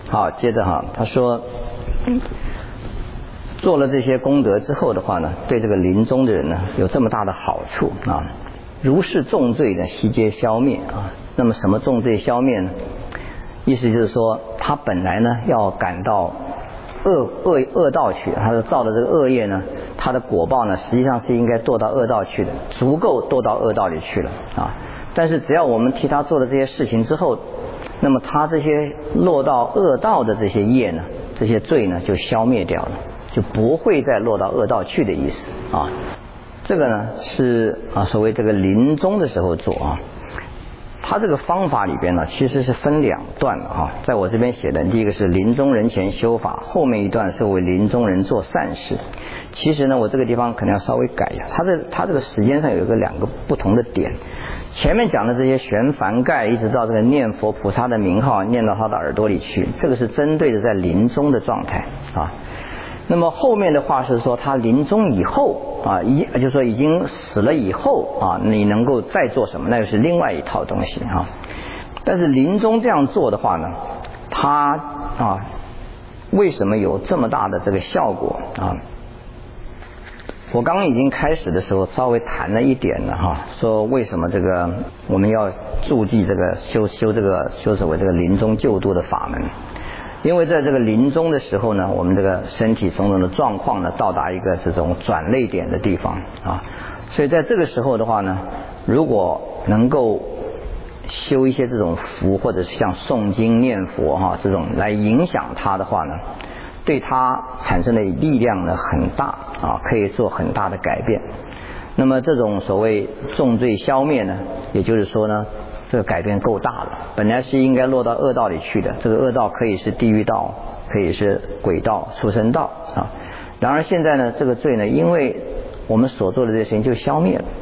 好，接着哈，他说做了这些功德之后的话呢，对这个临终的人呢有这么大的好处啊。如是重罪呢，悉皆消灭啊。那么什么重罪消灭呢？意思就是说，他本来呢要赶到恶道去，他是造的这个恶业呢，他的果报呢实际上是应该堕到恶道去的，足够堕到恶道里去了啊。但是只要我们替他做了这些事情之后，那么他这些落到恶道的这些业呢，这些罪呢就消灭掉了，就不会再落到恶道去的意思啊。这个呢是所谓这个临终的时候做啊。他这个方法里边呢其实是分两段的哈，在我这边写的第一个是临终人前修法，后面一段是为临终人做善事。其实呢我这个地方可能要稍微改一下，他这个时间上有两个不同的点。前面讲的这些悬幡盖一直到这个念佛菩萨的名号念到他的耳朵里去，这个是针对的在临终的状态啊。那么后面的话是说他临终以后啊，就是说已经死了以后啊，你能够再做什么，那就是另外一套东西啊。但是临终这样做的话呢，他为什么有这么大的这个效果啊？我刚刚已经开始的时候稍微谈了一点了哈，说为什么这个我们要注记这个修所谓这个临终救度的法门。因为在这个临终的时候呢，我们这个身体种种的状况呢到达一个这种转捩点的地方啊，所以在这个时候的话呢，如果能够修一些这种福，或者是像诵经念佛这种来影响它的话呢，对它产生的力量呢很大啊，可以做很大的改变。那么这种所谓重罪消灭呢，也就是说呢，这个改变够大了，本来是应该落到恶道里去的，这个恶道可以是地狱道，可以是鬼道、畜生道啊。然而现在呢，这个罪呢，因为我们所做的这些事情就消灭了，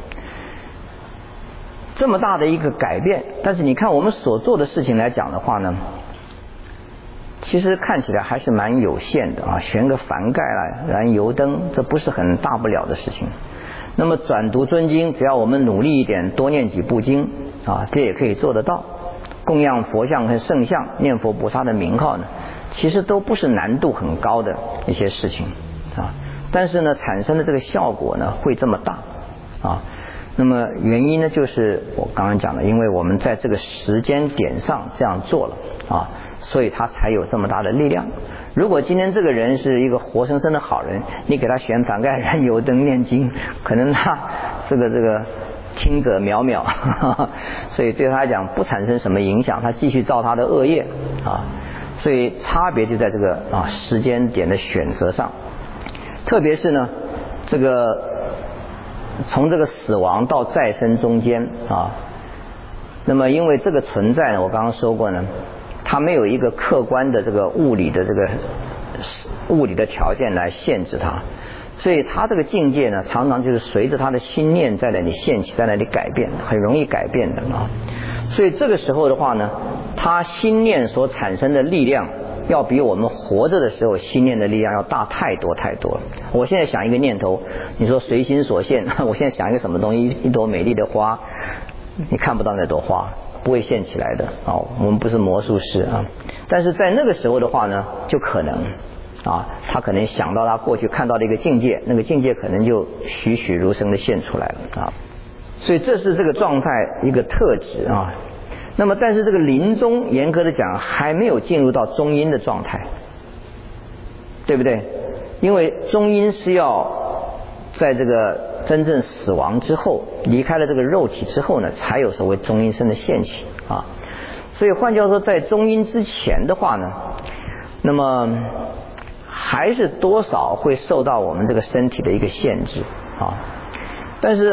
这么大的一个改变。但是你看我们所做的事情来讲的话呢，其实看起来还是蛮有限的啊，悬个幡盖啦，燃油灯，这不是很大不了的事情。那么转读尊经，只要我们努力一点，多念几部经啊，这也可以做得到。供养佛像和圣像，念佛菩萨的名号呢，其实都不是难度很高的一些事情啊。但是呢，产生的这个效果呢，会这么大啊。那么原因呢，就是我刚刚讲的，因为我们在这个时间点上这样做了啊，所以它才有这么大的力量。如果今天这个人是一个活生生的好人，你给他悬幡盖、燃油灯、念经，可能他这个轻者渺渺所以对他来讲不产生什么影响，他继续造他的恶业啊。所以差别就在这个时间点的选择上。特别是呢，这个从这个死亡到再生中间啊，那么因为这个存在呢，我刚刚说过呢，它没有一个客观的这个物理的条件来限制它，所以它这个境界呢，常常就是随着他的心念在那里现起，在那里改变，很容易改变的啊。所以这个时候的话呢，他心念所产生的力量，要比我们活着的时候心念的力量要大太多太多了。我现在想一个念头，你说随心所现，我现在想一个什么东西，一朵美丽的花，你看不到那朵花，不会现起来的啊。我们不是魔术师啊，但是在那个时候的话呢，就可能啊，他可能想到他过去看到的一个境界，那个境界可能就栩栩如生的现出来了啊。所以这是这个状态一个特质啊。那么但是这个临终严格的讲还没有进入到中阴的状态，对不对？因为中阴是要在这个真正死亡之后，离开了这个肉体之后呢，才有所谓中阴身的现起啊。所以换句话说，在中阴之前的话呢，那么还是多少会受到我们这个身体的一个限制啊。但是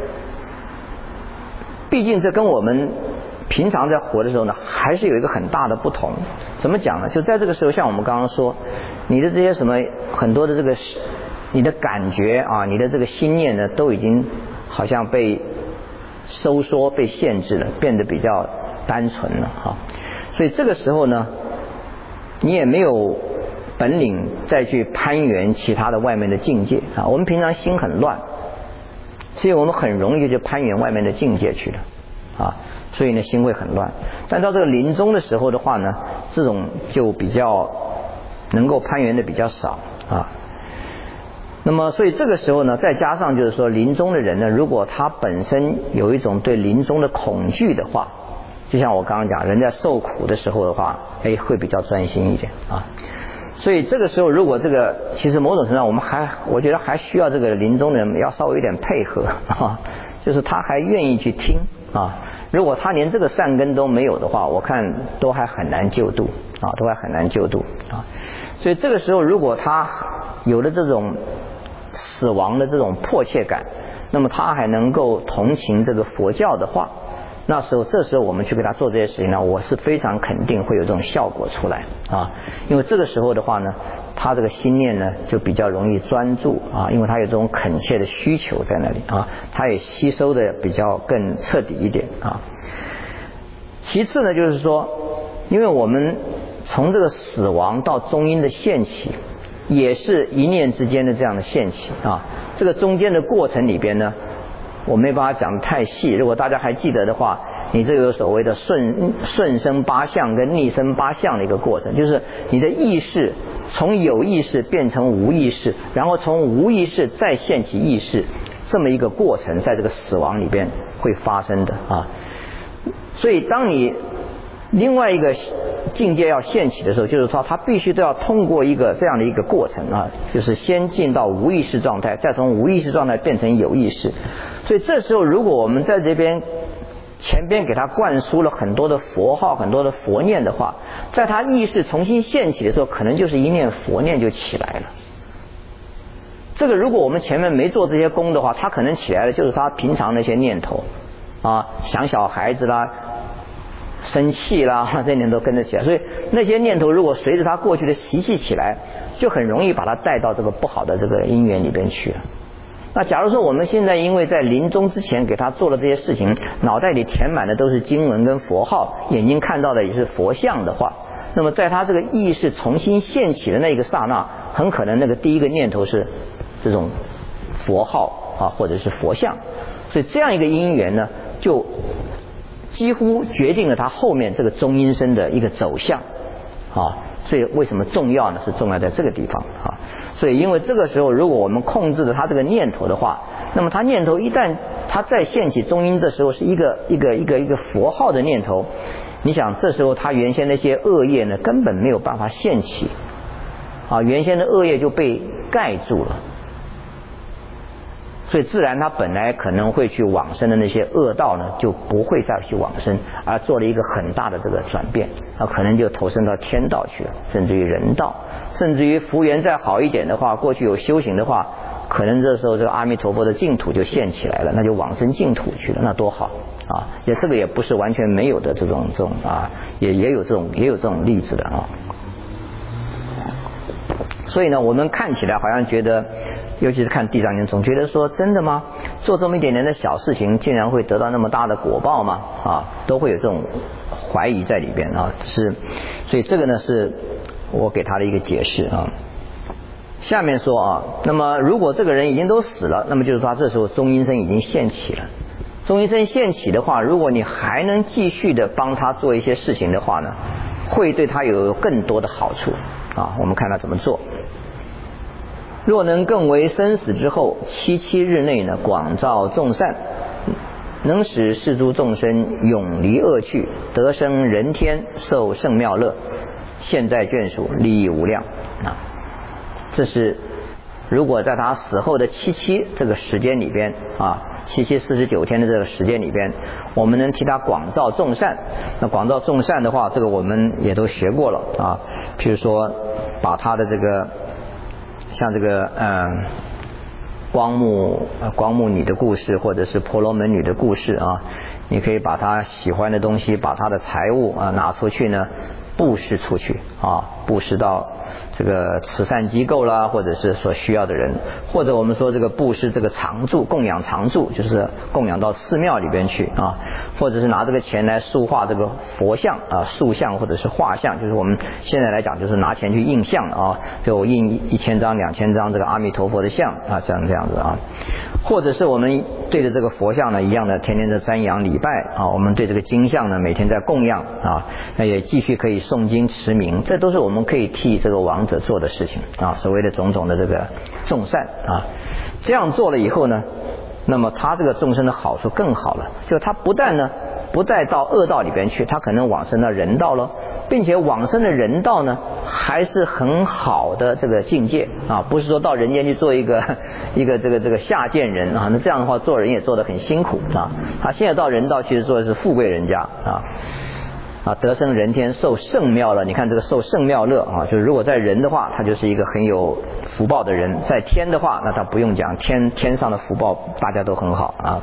毕竟这跟我们平常在活的时候呢，还是有一个很大的不同。怎么讲呢？就在这个时候，像我们刚刚说，你的这些什么很多的这个你的感觉啊，你的这个心念呢，都已经好像被收缩、被限制了，变得比较单纯了哈。所以这个时候呢，你也没有本领再去攀援其他的外面的境界啊。我们平常心很乱，所以我们很容易就去攀援外面的境界去了啊。所以呢，心会很乱。但到这个临终的时候的话呢， 这种就比较能够攀援的比较少啊。那么所以这个时候呢，再加上就是说临终的人呢，如果他本身有一种对临终的恐惧的话，就像我刚刚讲，人在受苦的时候的话，会比较专心一点啊。所以这个时候如果这个其实某种程度上我觉得还需要这个临终的人要稍微有点配合啊，就是他还愿意去听啊。如果他连这个善根都没有的话，我看都还很难救度啊，都还很难救度啊。所以这个时候如果他有了这种死亡的这种迫切感，那么他还能够同情这个佛教的话，这时候我们去给他做这些事情呢，我是非常肯定会有这种效果出来啊。因为这个时候的话呢，他这个心念呢就比较容易专注啊，因为他有这种恳切的需求在那里啊，他也吸收的比较更彻底一点啊。其次呢，就是说，因为我们从这个死亡到中阴的现起，也是一念之间的这样的现起啊。这个中间的过程里边呢，我没办法讲得太细，如果大家还记得的话，你这个有所谓的顺生八相跟逆生八相的一个过程，就是你的意识从有意识变成无意识，然后从无意识再现起意识，这么一个过程在这个死亡里边会发生的啊。所以当你另外一个境界要现起的时候，就是说它必须都要通过一个这样的一个过程啊，就是先进到无意识状态，再从无意识状态变成有意识。所以这时候如果我们在这边前边给他灌输了很多的佛号，很多的佛念的话，在他意识重新现起的时候，可能就是一念佛念就起来了。这个如果我们前面没做这些功的话，他可能起来的就是他平常那些念头啊，想小孩子啦，生气啦，这念头跟着起来。所以那些念头如果随着他过去的习气起来，就很容易把他带到这个不好的这个因缘里边去了。那假如说我们现在因为在临终之前给他做了这些事情，脑袋里填满的都是经文跟佛号，眼睛看到的也是佛像的话，那么在他这个意识重新现起的那个刹那，很可能那个第一个念头是这种佛号啊，或者是佛像。所以这样一个因缘呢，就几乎决定了他后面这个中阴身的一个走向啊。所以为什么重要呢？是重要在这个地方啊。所以因为这个时候如果我们控制了他这个念头的话，那么他念头一旦他再现起中阴的时候是一个佛号的念头，你想这时候他原先那些恶业呢根本没有办法现起啊，原先的恶业就被盖住了，所以自然他本来可能会去往生的那些恶道呢就不会再去往生，而做了一个很大的这个转变，可能就投身到天道去了，甚至于人道，甚至于福缘再好一点的话，过去有修行的话，可能这时候这个阿弥陀佛的净土就现起来了，那就往生净土去了，那多好啊！这个也不是完全没有的这种啊，也有这种例子的啊。所以呢，我们看起来好像觉得，尤其是看地藏经，总觉得说真的吗？做这么一点点的小事情，竟然会得到那么大的果报吗？啊，都会有这种怀疑在里边啊。所以这个呢是我给他的一个解释啊。下面说啊，那么如果这个人已经都死了，那么就是说他这时候中阴身已经现起了。中阴身现起的话，如果你还能继续的帮他做一些事情的话呢，会对他有更多的好处啊。我们看他怎么做。若能更为生死之后77日内呢，广造众善，能使世诸众生永离恶趣，得生人天，受圣妙乐，现在眷属，利益无量啊。这是如果在他死后的77这个时间里边啊，77 49天的这个时间里边，我们能替他广造众善。那广造众善的话，这个我们也都学过了啊。譬如说把他的这个像这个光目女的故事，或者是婆罗门女的故事啊，你可以把他喜欢的东西，把他的财物啊拿出去呢，布施出去啊，布施到这个慈善机构啦，或者是所需要的人，或者我们说这个布施这个常住供养常住，就是供养到寺庙里边去啊，或者是拿这个钱来塑画这个佛像啊、塑像或者是画像，就是我们现在来讲就是拿钱去印像啊，就印1000张2000张这个阿弥陀佛的像啊，这样子啊，或者是我们对着这个佛像呢一样的天天在瞻仰礼拜啊，我们对这个经像呢每天在供养啊，那也继续可以诵经持名，这都是我们可以替这个亡者做的事情啊，所谓的种种的这个众善啊，这样做了以后呢，那么他这个众生的好处更好了，就他不但呢不再到恶道里边去，他可能往生到人道了，并且往生的人道呢还是很好的这个境界啊，不是说到人间去做一个这个下贱人啊，那这样的话做人也做得很辛苦啊。他现在到人道其实做的是富贵人家啊，得生人天受圣妙乐。你看这个受圣妙乐啊，就是如果在人的话，他就是一个很有福报的人；在天的话，那他不用讲，天上的福报大家都很好啊。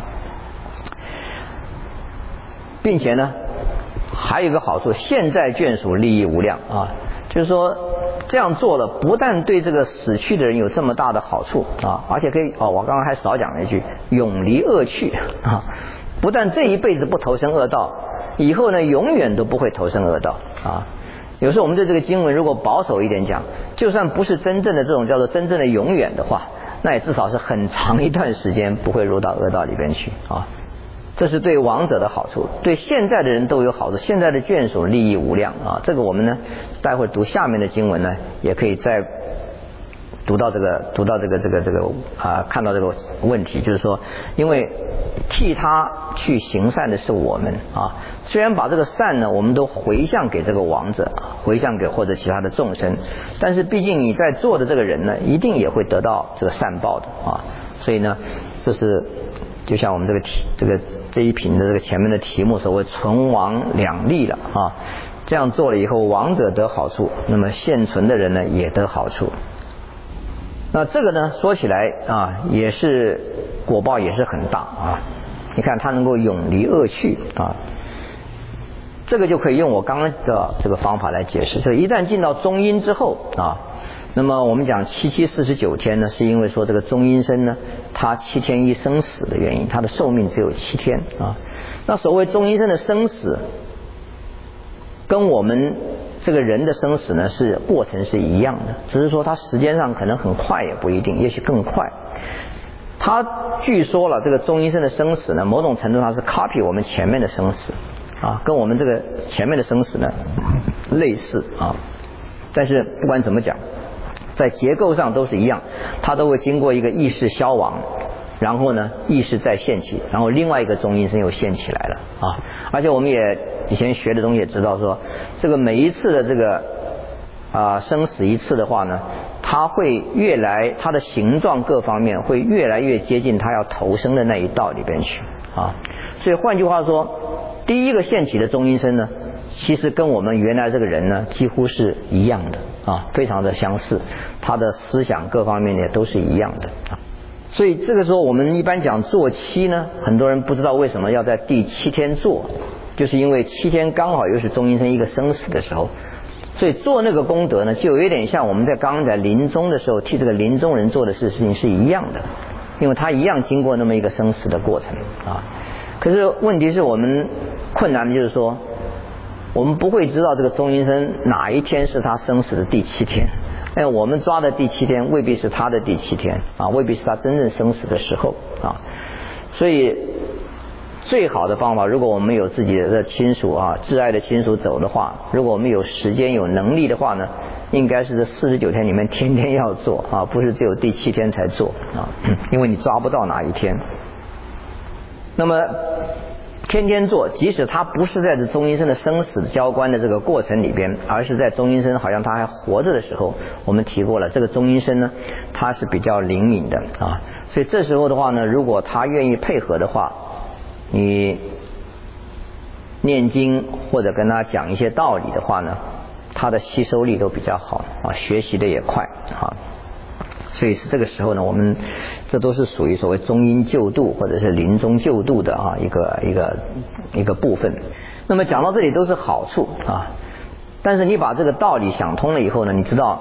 并且呢，还有一个好处，现在眷属利益无量啊，就是说这样做了，不但对这个死去的人有这么大的好处啊，而且可以我刚刚还少讲了一句，永离恶趣啊，不但这一辈子不投生恶道，以后呢永远都不会投生恶道啊。有时候我们对这个经文如果保守一点讲，就算不是真正的这种叫做真正的永远的话，那也至少是很长一段时间不会入到恶道里边去啊。这是对亡者的好处，对现在的人都有好处，现在的眷属利益无量啊。这个我们呢待会儿读下面的经文呢也可以再读到这个看到这个问题，就是说因为替他去行善的是我们啊，虽然把这个善呢我们都回向给这个亡者，回向给或者其他的众生，但是毕竟你在做的这个人呢一定也会得到这个善报的啊，所以呢这是就像我们这一品的这个前面的题目所谓存亡两利了啊，这样做了以后亡者得好处，那么现存的人呢也得好处。那这个呢说起来啊也是果报也是很大啊，你看他能够永离恶趣啊，这个就可以用我刚刚的这个方法来解释，就一旦进到中阴之后啊，那么我们讲7749天呢，是因为说这个中阴身呢他7天一生死的原因，他的寿命只有7天啊。那所谓中阴身的生死跟我们这个人的生死呢是过程是一样的，只是说它时间上可能很快也不一定，也许更快。他据说了这个中阴身的生死呢某种程度上是 copy 我们前面的生死啊，跟我们这个前面的生死呢类似啊，但是不管怎么讲在结构上都是一样，它都会经过一个意识消亡，然后呢意识再现起，然后另外一个中阴身又现起来了啊。而且我们也以前学的东西也知道说，这个每一次的这个生死一次的话呢，它会它的形状各方面会越来越接近它要投生的那一道里边去啊。所以换句话说，第一个现起的中阴身呢其实跟我们原来这个人呢几乎是一样的啊，非常的相似，他的思想各方面也都是一样的啊。所以这个时候我们一般讲做七呢，很多人不知道为什么要在第7天做，就是因为7天刚好又是中阴身一个生死的时候，所以做那个功德呢就有点像我们在刚刚在临终的时候替这个临终人做的事情是一样的，因为他一样经过那么一个生死的过程啊。可是问题是我们困难的就是说，我们不会知道这个中阴身哪一天是他生死的第7天，我们抓的第7天未必是他的第7天啊，未必是他真正生死的时候啊。所以最好的方法，如果我们有自己的亲属啊，挚爱的亲属走的话，如果我们有时间有能力的话呢，应该是这49天里面天天要做啊，不是只有第7天才做啊，因为你抓不到哪一天。那么天天做，即使他不是在这中阴身的生死交关的这个过程里边，而是在中阴身好像他还活着的时候，我们提过了，这个中阴身呢它是比较灵敏的啊，所以这时候的话呢，如果他愿意配合的话，你念经或者跟他讲一些道理的话呢，他的吸收力都比较好啊，学习的也快啊。所以是这个时候呢，我们这都是属于所谓中阴救度或者是临终救度的啊一个部分。那么讲到这里都是好处啊，但是你把这个道理想通了以后呢，你知道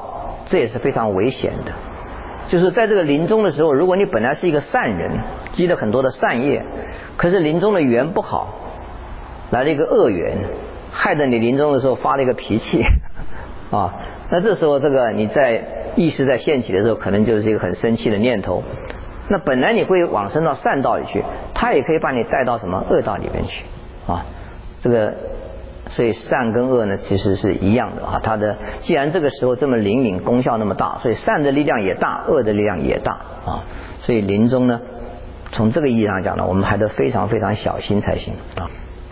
这也是非常危险的。就是在这个临终的时候，如果你本来是一个善人，积了很多的善业，可是临终的缘不好，来了一个恶缘，害得你临终的时候发了一个脾气啊，那这时候这个你在意识在现起的时候，可能就是一个很生气的念头。那本来你会往生到善道里去，它也可以把你带到什么恶道里面去啊。这个所以善跟恶呢其实是一样的啊。它的既然这个时候这么灵敏，功效那么大，所以善的力量也大，恶的力量也大啊。所以临终呢，从这个意义上讲呢，我们还得非常非常小心才行啊。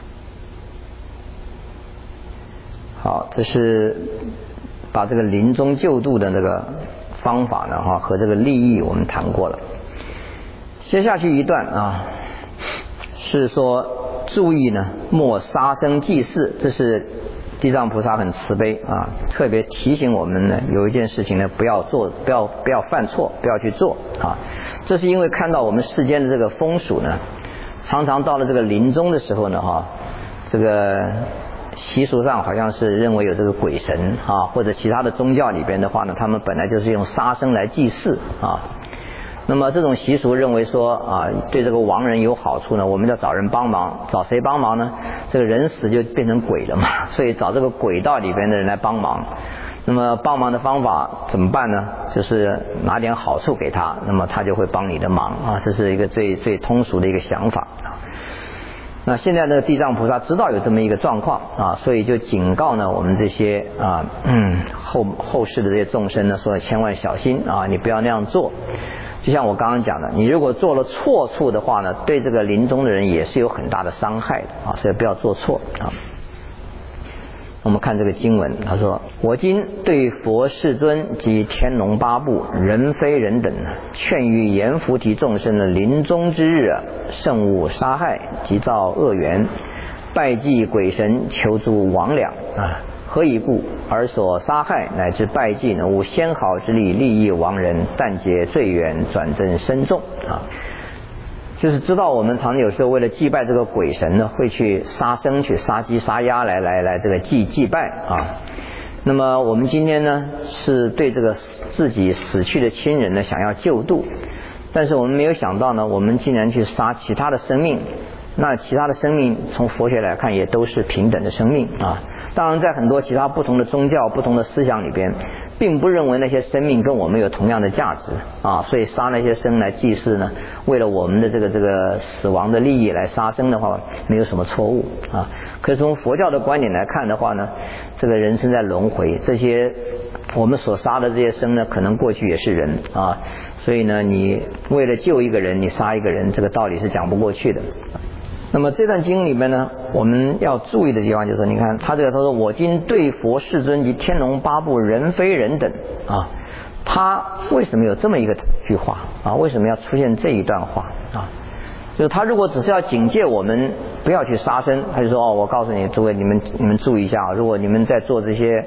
好，这是把这个临终救度的这个方法呢和这个利益我们谈过了。接下去一段啊，是说注意呢莫杀生祭祀，这是地藏菩萨很慈悲啊，特别提醒我们呢有一件事情呢不要做，不要犯错，不要去做啊。这是因为看到我们世间的这个风俗呢，常常到了这个临终的时候呢这个习俗上好像是认为有这个鬼神啊，或者其他的宗教里边的话呢，他们本来就是用杀生来祭祀啊。那么这种习俗认为说啊，对这个亡人有好处呢，我们要找人帮忙，找谁帮忙呢？这个人死就变成鬼了嘛，所以找这个鬼道里边的人来帮忙。那么帮忙的方法怎么办呢？就是拿点好处给他，那么他就会帮你的忙啊，这是一个最通俗的一个想法啊。那现在呢，地藏菩萨知道有这么一个状况啊，所以就警告呢我们这些后世的这些众生呢，说千万小心啊，你不要那样做。就像我刚刚讲的，你如果做了错处的话呢，对这个临终的人也是有很大的伤害的啊，所以不要做错啊。我们看这个经文，他说：我今对佛世尊及天龙八部人非人等，劝喻阎浮提众生的临终之日慎勿杀害及造恶缘，拜祭鬼神，求助魍魉啊。何以故？而所杀害乃至拜祭呢，无纤毫之力利益亡人，但结罪缘，转增深重啊。就是知道我们常有时候为了祭拜这个鬼神呢，会去杀生，去杀鸡杀鸭来这个祭拜啊。那么我们今天呢，是对这个自己死去的亲人呢想要救度，但是我们没有想到呢，我们竟然去杀其他的生命。那其他的生命从佛学来看也都是平等的生命啊。当然在很多其他不同的宗教不同的思想里边，并不认为那些生命跟我们有同样的价值啊，所以杀那些生来祭祀呢，为了我们的这个死亡的利益来杀生的话，没有什么错误啊。可是从佛教的观点来看的话呢，这个人生在轮回，这些我们所杀的这些生呢，可能过去也是人啊，所以呢，你为了救一个人，你杀一个人，这个道理是讲不过去的。那么这段经里面呢，我们要注意的地方就是说，你看他说我今对佛世尊及天龙八部人非人等啊，他为什么有这么一个句话啊？为什么要出现这一段话啊？就是他如果只是要警戒我们不要去杀生，他就说我告诉你诸位，你们注意一下啊，如果你们在做这些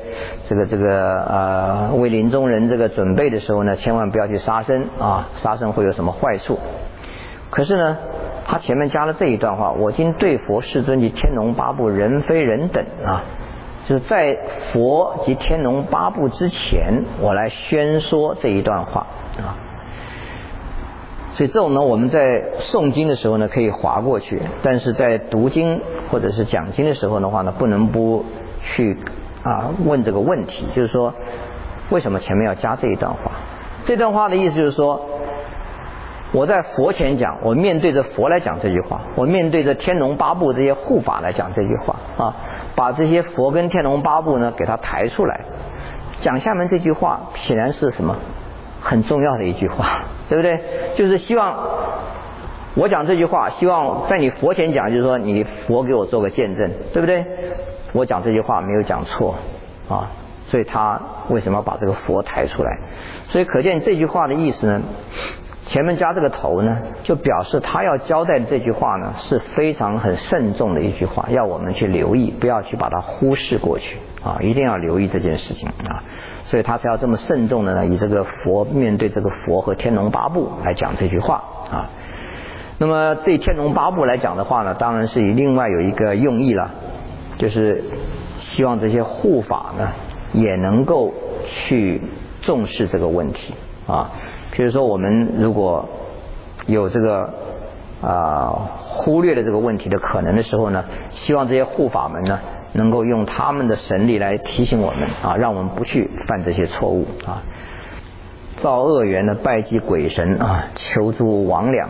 为临终人这个准备的时候呢，千万不要去杀生啊，杀生会有什么坏处。可是呢，他前面加了这一段话，我今对佛世尊及天龙八部人非人等啊，就是在佛及天龙八部之前，我来宣说这一段话啊。所以这种呢，我们在诵经的时候呢可以划过去，但是在读经或者是讲经的时候的话呢，不能不去问这个问题，就是说为什么前面要加这一段话？这段话的意思就是说，我在佛前讲，我面对着佛来讲这句话，我面对着天龙八部这些护法来讲这句话啊，把这些佛跟天龙八部呢给它抬出来，讲下面这句话显然是什么很重要的一句话，对不对？就是希望我讲这句话，希望在你佛前讲，就是说你佛给我做个见证，对不对？我讲这句话没有讲错啊，所以他为什么要把这个佛抬出来？所以可见这句话的意思呢，前面加这个头呢，就表示他要交代的这句话呢是非常很慎重的一句话，要我们去留意，不要去把它忽视过去啊，一定要留意这件事情啊。所以他才要这么慎重的呢，以这个佛面对这个佛和天龙八部来讲这句话啊。那么对天龙八部来讲的话呢，当然是以另外有一个用意了，就是希望这些护法呢也能够去重视这个问题啊。比如说我们如果有这个忽略了这个问题的可能的时候呢，希望这些护法们呢能够用他们的神力来提醒我们啊，让我们不去犯这些错误啊。造恶缘呢，拜祭鬼神啊，求助魍魉。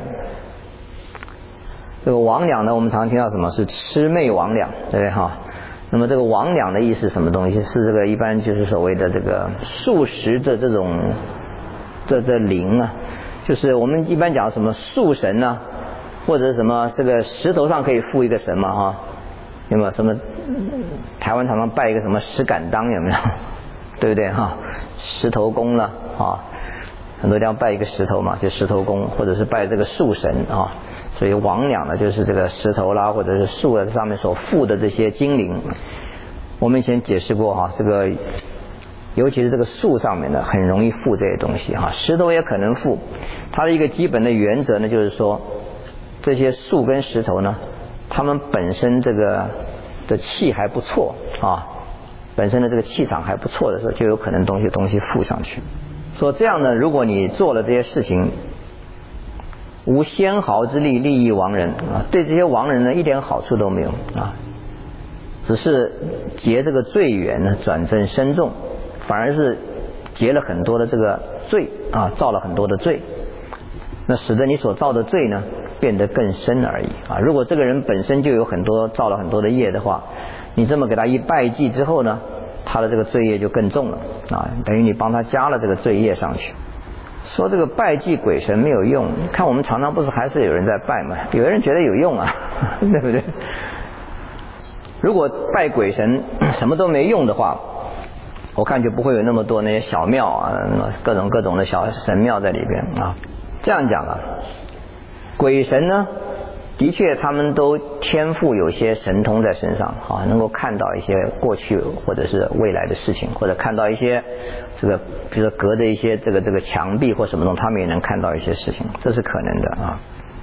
这个魍魉呢，我们常听到什么是魑魅魍魉，对不对哈？那么这个魍魉的意思是什么东西？是这个一般就是所谓的这个素食的这种这灵啊，就是我们一般讲什么树神呢、或者什么这个石头上可以附一个神嘛哈？有没有什么台湾常常拜一个什么石敢当有没有？对不对哈？石头公了啊，很多地方拜一个石头嘛，就石头公，或者是拜这个树神啊。所以魍魉呢，就是这个石头啦，或者是树的上面所附的这些精灵。我们以前解释过哈，这个尤其是这个树上面呢，很容易附这些东西哈，石头也可能附。它的一个基本的原则呢，就是说这些树跟石头呢，它们本身这个的气还不错啊，本身的这个气场还不错的时候，就有可能东西附上去。说这样呢，如果你做了这些事情，无纤毫之力利益亡人啊，对这些亡人呢一点好处都没有啊，只是结这个罪缘呢转正深重，反而是结了很多的这个罪啊，造了很多的罪，那使得你所造的罪呢变得更深而已啊。如果这个人本身就有很多造了很多的业的话，你这么给他一拜祭之后呢，他的这个罪业就更重了啊，等于你帮他加了这个罪业上去。说这个拜祭鬼神没有用，看我们常常不是还是有人在拜吗？有人觉得有用啊，对不对？如果拜鬼神什么都没用的话，我看就不会有那么多那些小庙啊，各种的小神庙在里边啊。这样讲啊，鬼神呢的确他们都天赋有些神通在身上啊，能够看到一些过去或者是未来的事情，或者看到一些这个比如说隔着一些这个墙壁或什么东西，他们也能看到一些事情，这是可能的啊。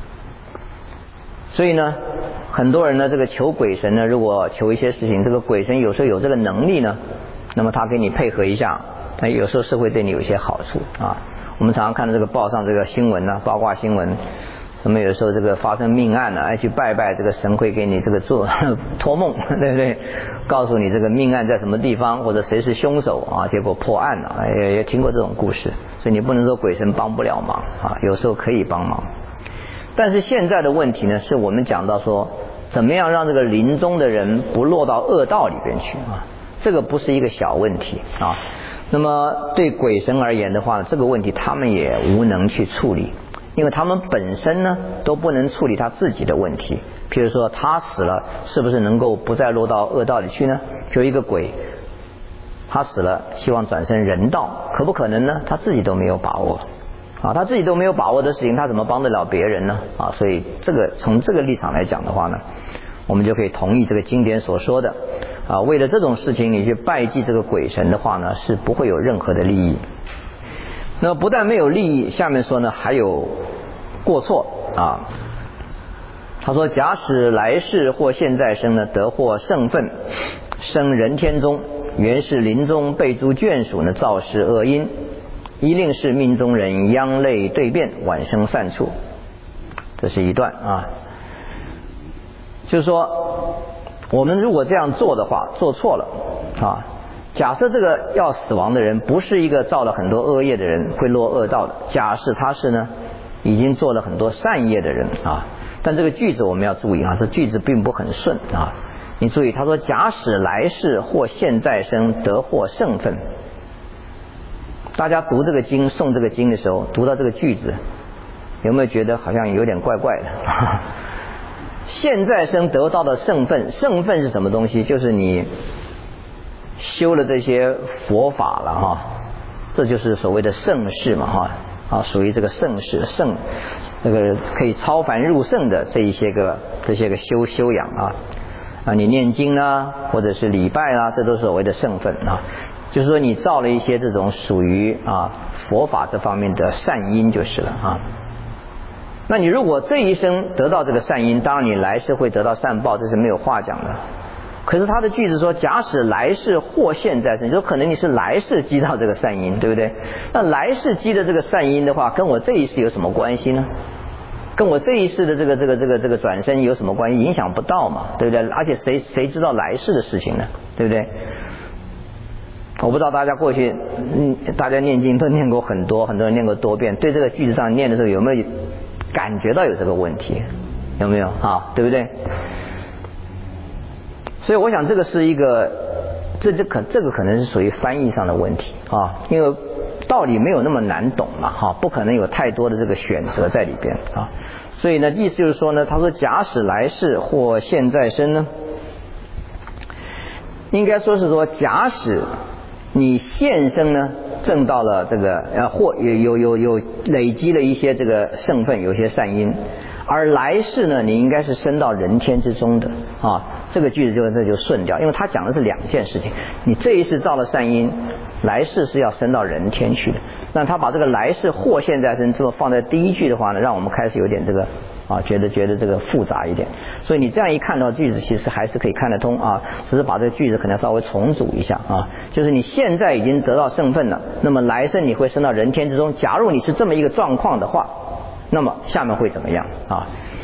所以呢，很多人呢这个求鬼神呢，如果求一些事情，这个鬼神有时候有这个能力呢，那么他给你配合一下，他有时候是会对你有一些好处啊。我们常常看到这个报上这个新闻啊，八卦新闻，什么有时候这个发生命案了，去拜拜这个神会给你这个做托梦，对不对？告诉你这个命案在什么地方，或者谁是凶手啊，结果破案了，也听过这种故事。所以你不能说鬼神帮不了忙啊，有时候可以帮忙。但是现在的问题呢，是我们讲到说，怎么样让这个临终的人不落到恶道里边去啊？这个不是一个小问题啊。那么对鬼神而言的话，这个问题他们也无能去处理。因为他们本身呢都不能处理他自己的问题，譬如说他死了是不是能够不再落到恶道里去呢？就一个鬼他死了希望转生人道，可不可能呢？他自己都没有把握啊，他自己都没有把握的事情，他怎么帮得了别人呢？啊，所以这个从这个立场来讲的话呢，我们就可以同意这个经典所说的啊，为了这种事情你去拜祭这个鬼神的话呢，是不会有任何的利益。那不但没有利益，下面说呢还有过错啊。他说假使来世或现在生呢得获圣分，生人天中，原是临终被诸眷属呢造是恶因，一令是命中人央泪对变，晚生善处。这是一段啊，就是说我们如果这样做的话，做错了啊。假设这个要死亡的人不是一个造了很多恶业的人，会落恶道的，假设他是呢已经做了很多善业的人啊。但这个句子我们要注意啊，这句子并不很顺啊。你注意，他说假使来世或现在生得获圣分。大家读这个经诵这个经的时候，读到这个句子有没有觉得好像有点怪怪的？现在生得到的圣分，圣分是什么东西？就是你修了这些佛法了哈，这就是所谓的圣事嘛哈啊，属于这个圣事，圣这个可以超凡入圣的这些个修养啊，你念经啦，或者是礼拜啦，这都是所谓的圣分啊。就是说你造了一些这种属于佛法这方面的善因就是了啊。那你如果这一生得到这个善因，当然你来世会得到善报，这是没有话讲的。 可是他的句子说，假使来世或现在生，就可能你是来世积到这个善因，对不对？那来世积的这个善因的话，跟我这一世有什么关系呢？跟我这一世的这个转身有什么关系？影响不到嘛，对不对？而且谁知道来世的事情呢？对不对？我不知道大家过去，大家念经都念过很多人念过多遍，对这个句子上念的时候有没有感觉到有这个问题？有没有啊？对不对？所以我想这个是一个，这个可能是属于翻译上的问题啊，因为道理没有那么难懂嘛，哈，不可能有太多的这个选择在里边啊。所以呢，意思就是说呢，他说假使来世或现在生呢，应该说是说假使你现生呢证到了这个或有累积了一些这个圣分，有些善因，而来世呢你应该是升到人天之中的啊。这个句子这就顺掉，因为他讲的是两件事情，你这一世造了善因，来世是要升到人天去的。那他把这个来世或现在生这么放在第一句的话呢，让我们开始有点这个啊，觉得这个复杂一点。所以你这样一看到句子，其实还是可以看得通啊，只是把这个句子可能稍微重组一下啊。就是你现在已经得到圣分了，那么来生你会升到人天之中。假如你是这么一个状况的话，那么下面会怎么样啊？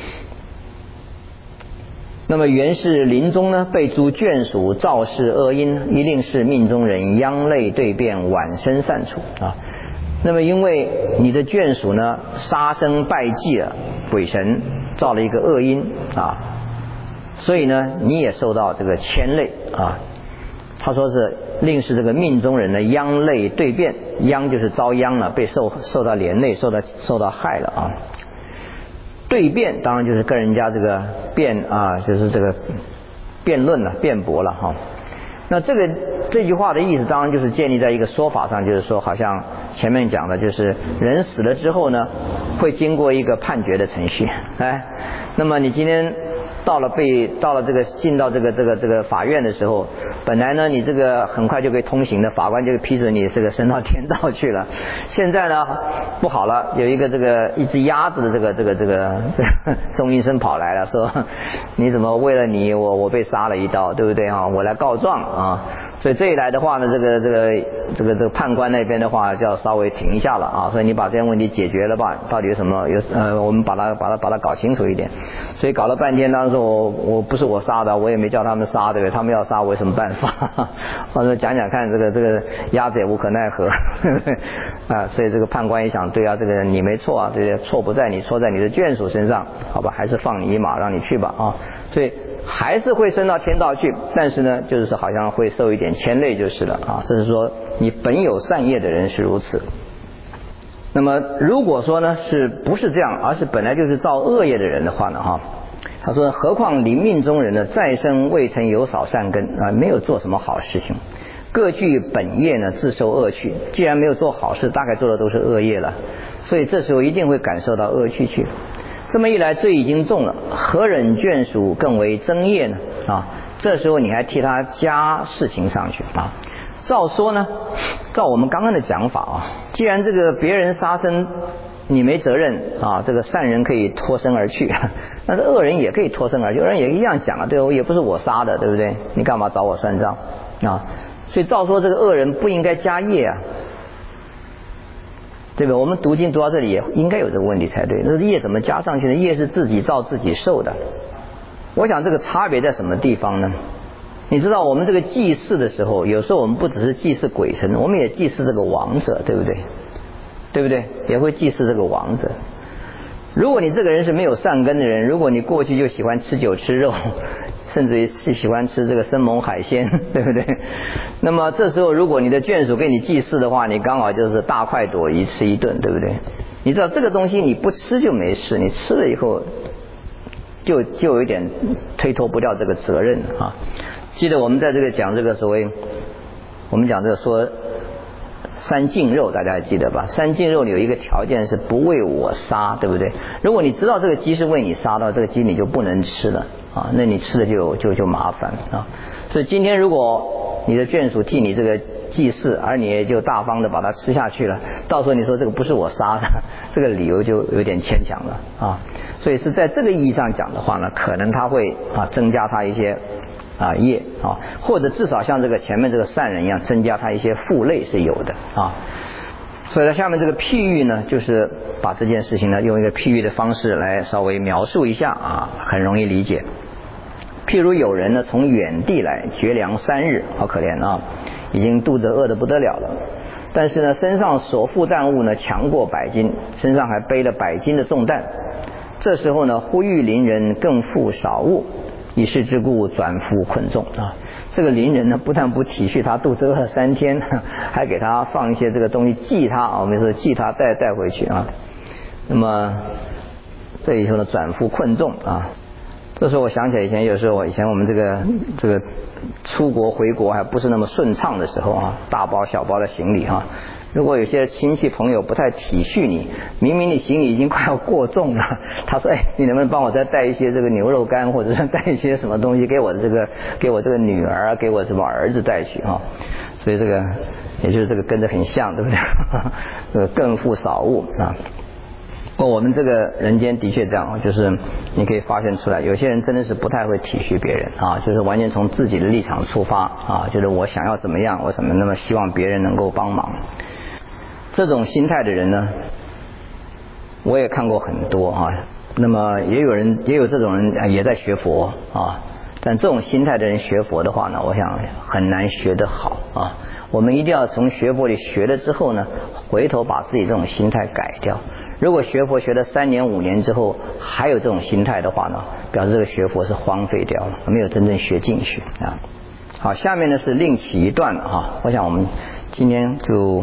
那么原是临终呢，被诸眷属造事恶因，一定是命中人殃类对变，晚生善处啊。那么因为你的眷属呢杀生拜祭了鬼神，造了一个恶因啊，所以呢你也受到这个牵累啊。他说是令是这个命中人的殃类对变，殃就是遭殃了，被受到连累，受到害了啊。对辩当然就是跟人家这个辩啊，就是这个辩论了、辩驳了哈。那这句话的意思当然就是建立在一个说法上，就是说好像前面讲的就是人死了之后呢，会经过一个判决的程序，哎，那么你今天到了这个进到这个法院的时候，本来呢你这个很快就可以通行的，法官就批准你这个升到天道去了。现在呢不好了，有一个一只鸭子的这个钟医生跑来了，说你怎么为了你我被杀了一刀，对不对啊？我来告状啊。所以这一来的话呢，这个判官那边的话就要稍微停一下了啊，所以你把这些问题解决了吧，到底有什么我们把它搞清楚一点。所以搞了半天，当时说我不是我杀的，我也没叫他们杀，对不对？他们要杀我有什么办法？或者讲看这个鸭子也无可奈何啊。所以这个判官一想，对啊，这个你没错啊，这个错不在你，错在你的眷属身上，好吧，还是放你一马，让你去吧啊。所以还是会升到天道去，但是呢就是说好像会受一点牵累就是了啊。这是说你本有善业的人是如此。那么如果说呢是不是这样，而是本来就是造恶业的人的话呢哈，他说何况临命中人呢再生未曾有少善根啊，没有做什么好事情，各具本业呢自受恶趣，既然没有做好事，大概做的都是恶业了，所以这时候一定会感受到恶趣去。这么一来罪已经重了，何忍眷属更为增业呢啊？这时候你还替他加事情上去啊？照说呢，照我们刚刚的讲法啊，既然这个别人杀生你没责任啊，这个善人可以脱身而去，但是恶人也可以脱身而去，恶人也一样讲了，对吧？也不是我杀的，对不对？你干嘛找我算账啊？所以照说这个恶人不应该加业啊，对吧？我们读经读到这里也应该有这个问题才对。那业怎么加上去呢？业是自己造自己受的。我想这个差别在什么地方呢？你知道我们这个祭祀的时候，有时候我们不只是祭祀鬼神，我们也祭祀这个亡者，对不对？对不对？也会祭祀这个亡者。如果你这个人是没有善根的人，如果你过去就喜欢吃酒吃肉，甚至于是喜欢吃这个生猛海鲜，对不对？那么这时候如果你的眷属给你祭祀的话，你刚好就是大快朵颐吃一顿，对不对？你知道这个东西你不吃就没事，你吃了以后就有一点推脱不掉这个责任啊。记得我们在这个讲这个所谓我们讲这个说三净肉，大家还记得吧？三净肉有一个条件是不为我杀，对不对？如果你知道这个鸡是为你杀的，这个鸡你就不能吃了啊，那你吃了就麻烦啊。所以今天如果你的眷属替你这个祭祀，而你也就大方的把它吃下去了，到时候你说这个不是我杀的，这个理由就有点牵强了啊。所以是在这个意义上讲的话呢，可能他会增加他一些业啊，或者至少像这个前面这个善人一样，增加他一些负累是有的啊。所以在下面这个譬喻呢，就是把这件事情呢用一个譬喻的方式来稍微描述一下啊，很容易理解。譬如有人呢从远地来，绝粮3日，好可怜啊，已经肚子饿得不得了了，但是呢身上所负担物呢强过100斤，身上还背了100斤的重担。这时候呢忽遇邻人更负少物，以是之故转负困重啊。这个邻人呢不但不体恤他肚子饿了3天，还给他放一些这个东西寄他啊，我们说寄他带回去啊。那么这以后呢转负困重啊。这时候我想起来以前我们这个出国回国还不是那么顺畅的时候啊，大包小包的行李啊，如果有些亲戚朋友不太体恤你，明明你行李已经快要过重了，他说你能不能帮我再带一些这个牛肉干，或者是带一些什么东西给我这个女儿，给我什么儿子带去啊。所以这个也就是这个跟着很像，对不对？更负少物啊。我们这个人间的确这样，就是你可以发现出来，有些人真的是不太会体恤别人啊，就是完全从自己的立场出发啊，就是我想要怎么样，我怎么那么希望别人能够帮忙。这种心态的人呢，我也看过很多啊。那么也有这种人也在学佛啊，但这种心态的人学佛的话呢，我想很难学得好啊。我们一定要从学佛里学了之后呢，回头把自己这种心态改掉。如果学佛学了3年5年之后还有这种心态的话呢，表示这个学佛是荒废掉了，没有真正学进去啊。好，下面呢是另起一段啊，我想我们今天就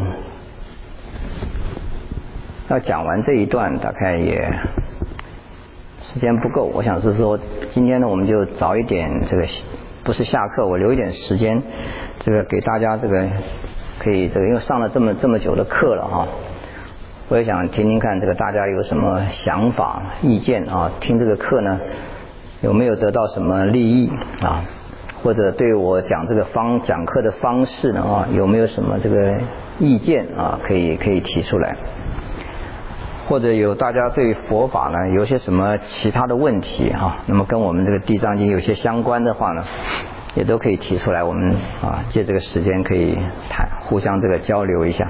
要讲完这一段，大概也时间不够，我想是说今天呢我们就早一点，这个不是下课，我留一点时间，这个给大家这个可以这个，因为上了这么久的课了哈。我也想听听看这个大家有什么想法意见啊，听这个课呢有没有得到什么利益啊，或者对我讲这个讲课的方式呢啊有没有什么这个意见啊，可以提出来，或者有大家对佛法呢有些什么其他的问题啊，那么跟我们这个地藏经有些相关的话呢，也都可以提出来，我们啊借这个时间可以互相这个交流一下。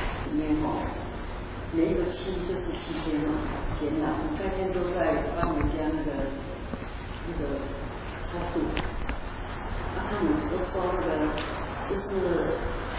每一个期就是7天嘛，前来3天都在帮人家那个超度，他们说那个就是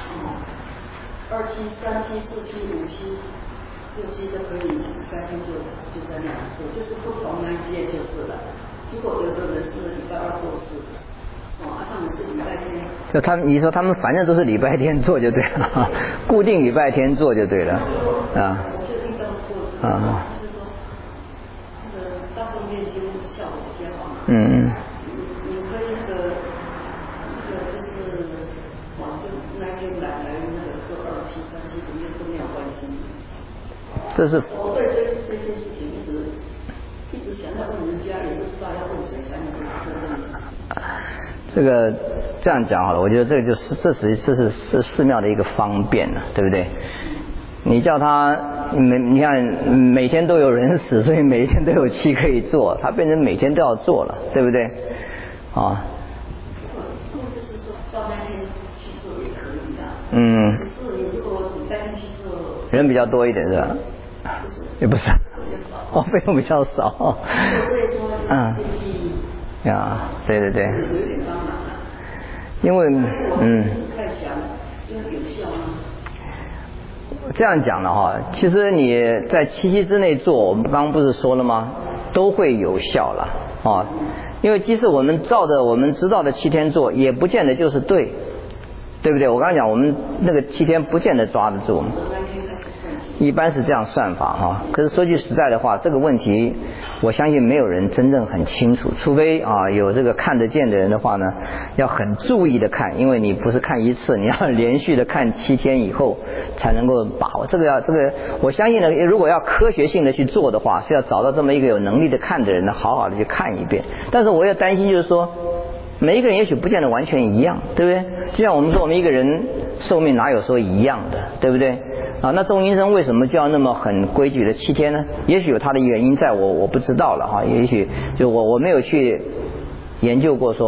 2期、3期、4期、5期、6期都可以礼拜天就在那里做，就是不同那一天就是了。如果有的人是礼拜2过世，他们是礼拜天。 就你说他们反正都是礼拜天做就对了，固定礼拜天做就对了啊。 我就遇到过啊，就是说那个大众念经效果比较好嘛。你可以那个就是就那天来那个做2期、3期怎么样都没有关系。 这是我对这件事情一直想要问人家，也不知道要问谁才能做这里。 这个这样讲好了，我觉得这个这是寺庙的一个方便了，对不对？你叫他你看每天都有人死，所以每一天都有期可以做，他变成每天都要做了，对不对？啊。 就是说照那天去做也可以的。只是你如果礼拜天去做， 人比较多一点是吧？ 不是， 也不是。费用比较少。 所以说呀，对对对。 有点帮忙了。 因为太强，就有效吗？ 这样讲的话，其实你在7期之内做，我们刚刚不是说了吗？都会有效了啊。因为即使我们照着我们知道的7天做，也不见得就是对，对不对？我刚才讲我们那个7天不见得抓得住。一般是这样算法哈，可是说句实在的话，这个问题我相信没有人真正很清楚，除非有这个看得见的人的话呢，要很注意的看，因为你不是看一次，你要连续的看7天以后才能够把握。这个我相信呢，如果要科学性的去做的话，是要找到这么一个有能力的看的人呢，好好的去看一遍。但是我也担心就是说，每一个人也许不见得完全一样，对不对？就像我们说，我们一个人寿命哪有说一样的，对不对？那中阴身为什么就要那么很规矩的7天呢？也许有它的原因在，我不知道了哈。也许就我没有去研究过说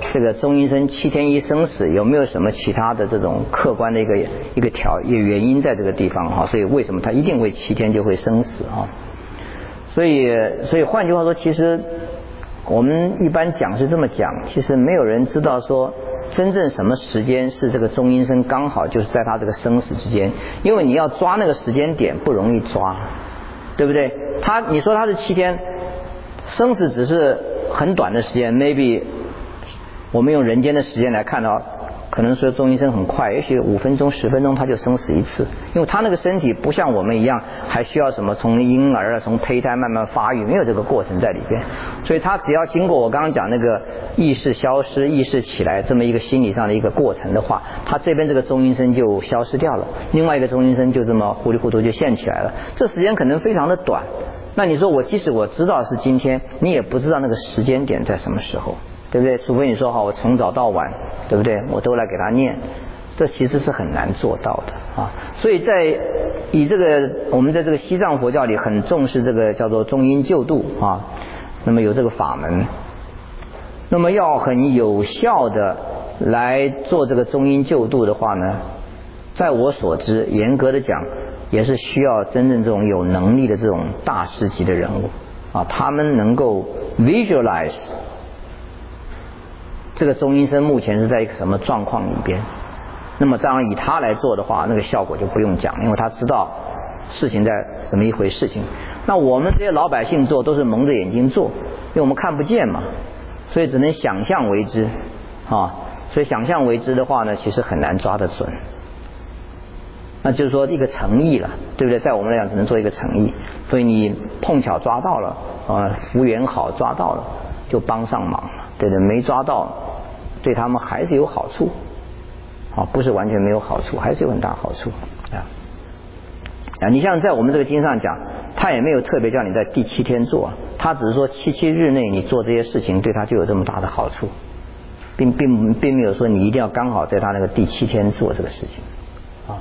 这个中阴身7天一生死有没有什么其他的这种客观的一个原因在这个地方哈？所以为什么他一定会7天就会生死啊？所以换句话说，其实我们一般讲是这么讲，其实没有人知道说真正什么时间是这个中阴身刚好就是在他这个生死之间，因为你要抓那个时间点不容易抓，对不对？你说他是7天，生死只是很短的时间 ，maybe 我们用人间的时间来看到，可能说中阴身很快，也许5分钟、10分钟他就生死一次，因为他那个身体不像我们一样，还需要什么从婴儿从胚胎慢慢发育，没有这个过程在里边，所以他只要经过我刚刚讲那个意识消失、意识起来这么一个心理上的一个过程的话，他这边这个中阴身就消失掉了，另外一个中阴身就这么糊里糊涂就现起来了，这时间可能非常的短。那你说即使我知道是今天，你也不知道那个时间点在什么时候，对不对？除非你说好，我从早到晚，对不对？我都来给他念，这其实是很难做到的啊。所以我们在这个西藏佛教里很重视这个叫做中阴救度啊，那么有这个法门，那么要很有效的来做这个中阴救度的话呢，在我所知，严格的讲，也是需要真正这种有能力的这种大师级的人物啊，他们能够 visualize 这个中阴身目前是在一个什么状况里边。那么当然以他来做的话，那个效果就不用讲，因为他知道事情在怎么一回事情。那我们这些老百姓做都是蒙着眼睛做，因为我们看不见嘛，所以只能想象为之啊。所以想象为之的话呢，其实很难抓得准。那就是说一个诚意了，对不对？在我们来讲只能做一个诚意，所以你碰巧抓到了，福缘好抓到了，就帮上忙了，对不对？没抓到，对他们还是有好处，不是完全没有好处，还是有很大好处啊。你像在我们这个经上讲，他也没有特别叫你在第7天做，他只是说7日内你做这些事情，对他就有这么大的好处，并没有说你一定要刚好在他那个第7天做这个事情啊。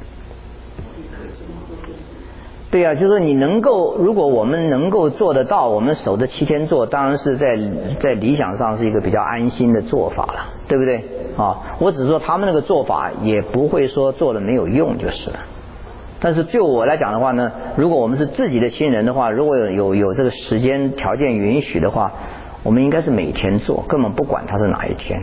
对啊，就是说你能够，如果我们能够做得到，我们守着7天做，当然是在理想上是一个比较安心的做法了，对不对啊？我只是说他们那个做法也不会说做了没有用就是了。但是就我来讲的话呢，如果我们是自己的亲人的话，如果有这个时间条件允许的话，我们应该是每天做，根本不管它是哪一天。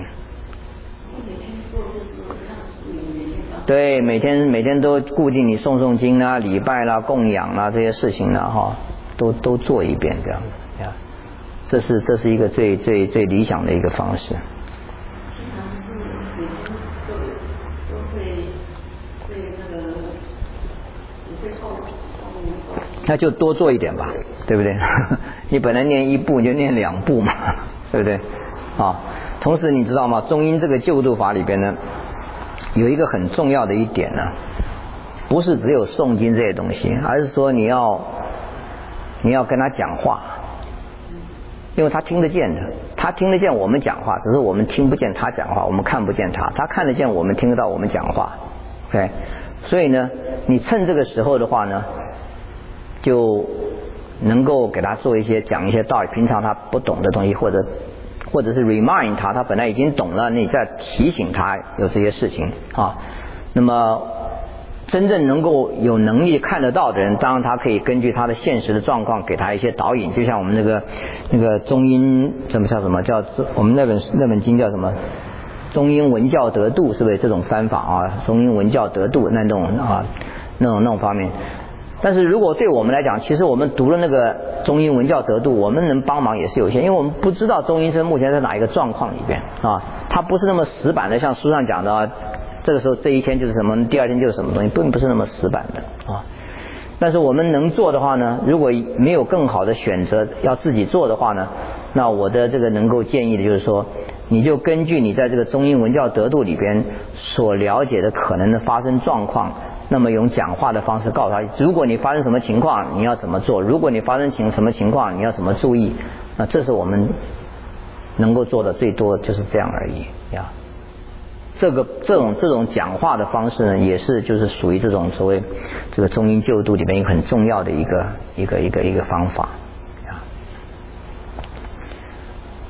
对，每天都固定你诵经啊、礼拜啦、供养啦这些事情啦都做一遍这样子呀。这是一个最理想的一个方式。 经常是每天都会那个也会报。 那就多做一点吧，对不对？你本来念1部你就念2部嘛，对不对？同时你知道吗？中阴这个救度法里边呢，有一个很重要的一点呢，不是只有诵经这些东西，而是说你要跟他讲话，因为他听得见的，他听得见我们讲话，只是我们听不见他讲话，我们看不见他看得见我们，听得到我们讲话 ，OK？ 所以呢，你趁这个时候的话呢，就能够给他讲一些道理，平常他不懂的东西，或者是 remind 他本来已经懂了，你再提醒他有这些事情啊。那么真正能够有能力看得到的人，当然他可以根据他的现实的状况给他一些导引，就像我们那个中阴叫我们那本经叫什么？中阴闻教得度，是不是这种翻法啊？中阴闻教得度那种方面。但是如果对我们来讲，其实我们读了那个中阴闻教得度，我们能帮忙也是有限，因为我们不知道中阴身目前在哪一个状况里边啊，它不是那么死板的，像书上讲的这个时候这一天就是什么，第二天就是什么东西，并不是那么死板的啊。但是我们能做的话呢，如果没有更好的选择要自己做的话呢，那我的这个能够建议的就是说，你就根据你在这个中阴闻教得度里边所了解的可能的发生状况，那么用讲话的方式告诉他，如果你发生什么情况你要怎么做，如果你发生什么情况你要怎么注意，那这是我们能够做的最多就是这样而已呀。这种讲话的方式呢，也是就是属于这种所谓这个中阴救度里面一个很重要的一个方法呀。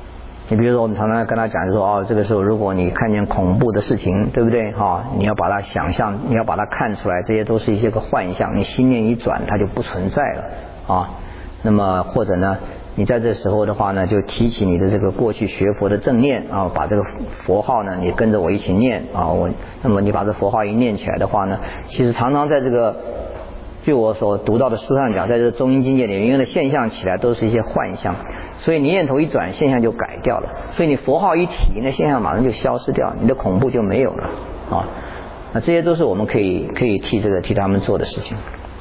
你比如说我们常常跟他讲，就说这个时候如果你看见恐怖的事情，对不对你要把它想象，你要把它看出来，这些都是一些个幻象，你心念一转它就不存在了那么或者呢，你在这时候的话呢，就提起你的这个过去学佛的正念把这个佛号呢，你跟着我一起念那么你把这佛号一念起来的话呢，其实常常在这个据我所读到的书上讲，在这个中阴境界里面的现象起来都是一些幻象，所以你念头一转，现象就改掉了，所以你佛号一提，那现象马上就消失掉，你的恐怖就没有了那这些都是我们可以替他们做的事情。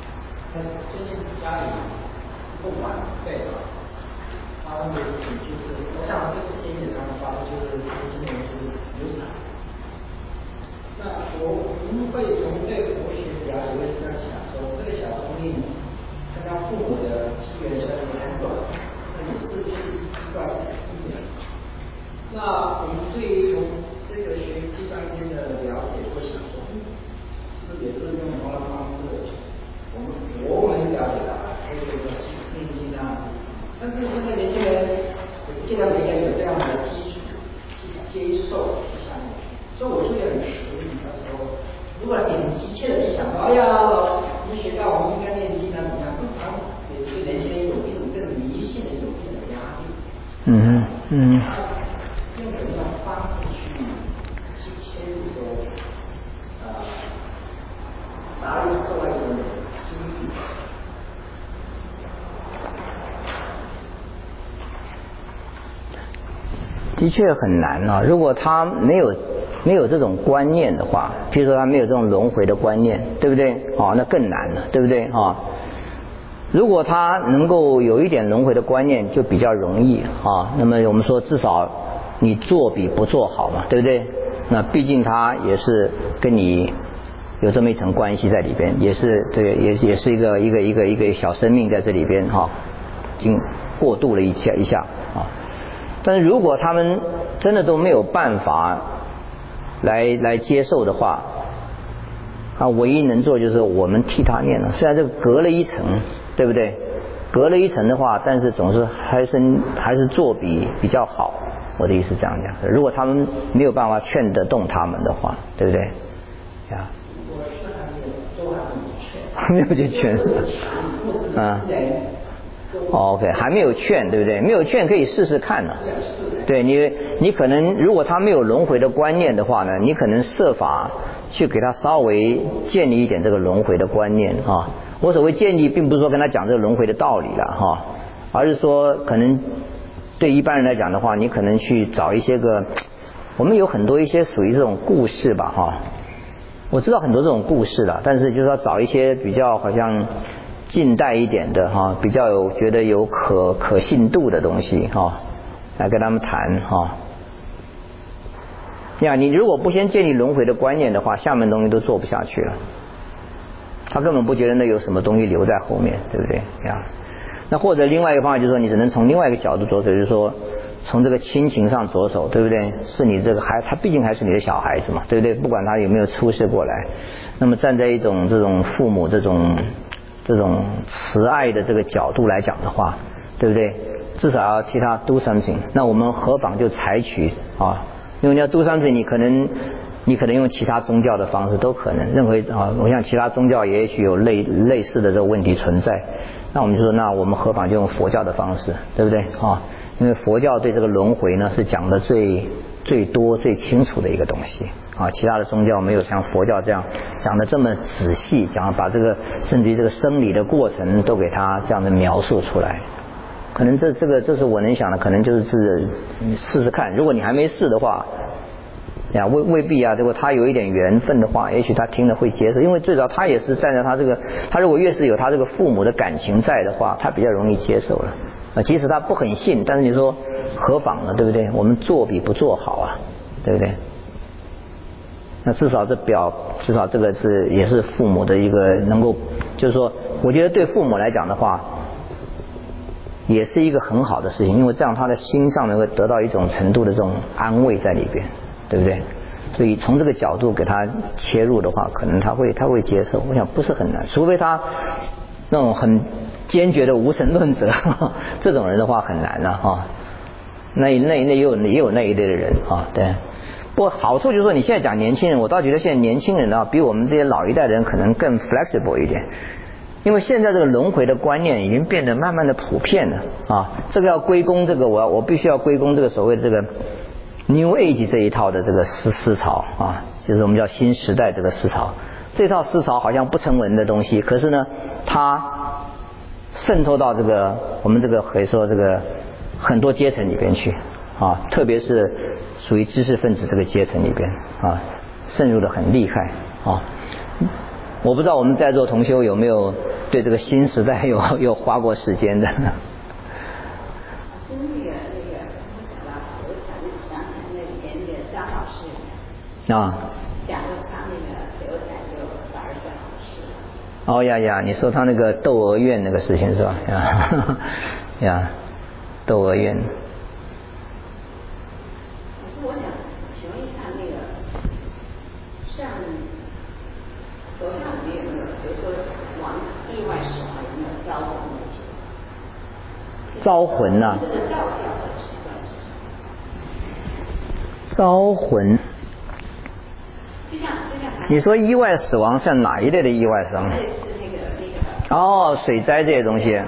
我想这是一点上的话，就是今年就是流产。那我们会从对佛学比较也会这样想说，这个小生命跟他父母的机缘算是很短，那也是就是一段一年。那我们对于从这个学第三篇的了解，会想说，是不是也是用同样的方式，我们了解到，可以说念经啊。但是现在年轻人也不见得每个人有这样的基础去接受去想，所以我就也很迟疑的时候，如果你很急切的去想说，哎呀，我们学到我们应该念经啊怎么样，不妨也对年轻人有一种更迷信的一种压力。用这种方式去切入说，哪里作为一种心理。 的确很难如果他没有这种观念的话，譬如说他没有这种轮回的观念，对不对那更难了，对不对如果他能够有一点轮回的观念，就比较容易那么我们说至少你做比不做好嘛，对不对？那毕竟他也是跟你有这么一层关系在里边，也是这个也是一个小生命在这里边经过渡了一下但是如果他们真的都没有办法来接受的话唯一能做就是我们替他念了，虽然这个隔了一层，对不对？隔了一层的话，但是总是还是做比较好，我的意思这样讲。如果他们没有办法劝得动他们的话，对不对呀？还没有去劝OK， 还没有劝，对不对？没有劝可以试试看呢。对你可能如果他没有轮回的观念的话呢，你可能设法去给他稍微建立一点这个轮回的观念我所谓建立，并不是说跟他讲这个轮回的道理了而是说可能对一般人来讲的话，你可能去找一些个，我们有很多一些属于这种故事吧我知道很多这种故事了，但是就是要找一些比较好像近代一点的比较觉得有可信度的东西来跟他们谈你如果不先建立轮回的观念的话，下面东西都做不下去了，他根本不觉得那有什么东西留在后面，对不对那或者另外一个方法就是说，你只能从另外一个角度着手，就是说从这个亲情上着手，对不对？是你这个他毕竟还是你的小孩子嘛，对不对？不管他有没有出世过来，那么站在一种这种父母这种慈爱的这个角度来讲的话，对不对？至少要替他 do something。那我们何妨就采取因为你要 do something， 你可能用其他宗教的方式都可能，任何我想其他宗教也许有类似的这个问题存在。那我们就说，那我们何妨就用佛教的方式，对不对因为佛教对这个轮回呢是讲的最多最清楚的一个东西其他的宗教没有像佛教这样讲的这么仔细，把这个甚至于这个生理的过程都给他这样的描述出来。可能这是我能想的，可能就是试试看。如果你还没试的话未必如果他有一点缘分的话，也许他听了会接受，因为最早他也是站在他如果越是有他这个父母的感情在的话，他比较容易接受了即使他不很信，但是你说何妨呢，对不对？我们做比不做好对不对？那至少这个也是父母的一个能够，就是说我觉得对父母来讲的话也是一个很好的事情，因为这样他的心上能够得到一种程度的这种安慰在里边，对不对？所以从这个角度给他切入的话，可能他会接受，我想不是很难，除非他那种很坚决的无神论者这种人的话很难那也有那一类的人啊，对。不过好处就是说，你现在讲年轻人，我倒觉得现在年轻人啊，比我们这些老一代的人可能更 flexible 一点，因为现在这个轮回的观念已经变得慢慢的普遍了啊。这个要归功这个我必须要归功这个所谓的这个 New Age 这一套的这个思潮啊，就是我们叫新时代这个思潮。这套思潮好像不成文的东西，可是呢，它渗透到这个我们这个可以说这个很多阶层里边去啊，特别是属于知识分子这个阶层里边啊，渗入的很厉害啊。我不知道我们在座同修有没有对这个新时代有花过时间的。啊。 讲的他那个流产就反而是好事。 哦呀，你说他那个窦娥怨那个事情是吧？呀，窦娥怨。 可是我想请问一下，那个像佛教里面有没有，比如说往意外死亡有没有招魂那些？ 招魂呐？ 这个道教的习惯是招魂。你说意外死亡像哪一类的意外死亡？ 类似那个哦，水灾这些东西。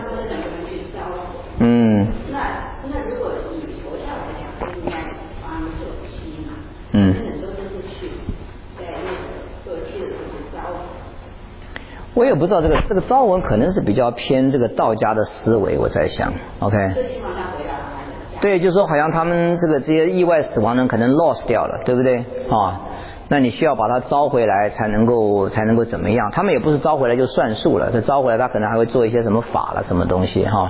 嗯。 那如果以佛教来讲，应该帮他们做七嘛。 嗯。 很多都是去在那个做七的时候去招魂。 我也不知道这个招魂可能是比较偏这个道家的思维，我在想 ，OK。 就希望他回来对，就是说好像他们这些意外死亡人可能 lost 掉了，对不对啊？那你需要把他招回来才能够怎么样？他们也不是招回来就算数了，这招回来他可能还会做一些什么法了什么东西哈。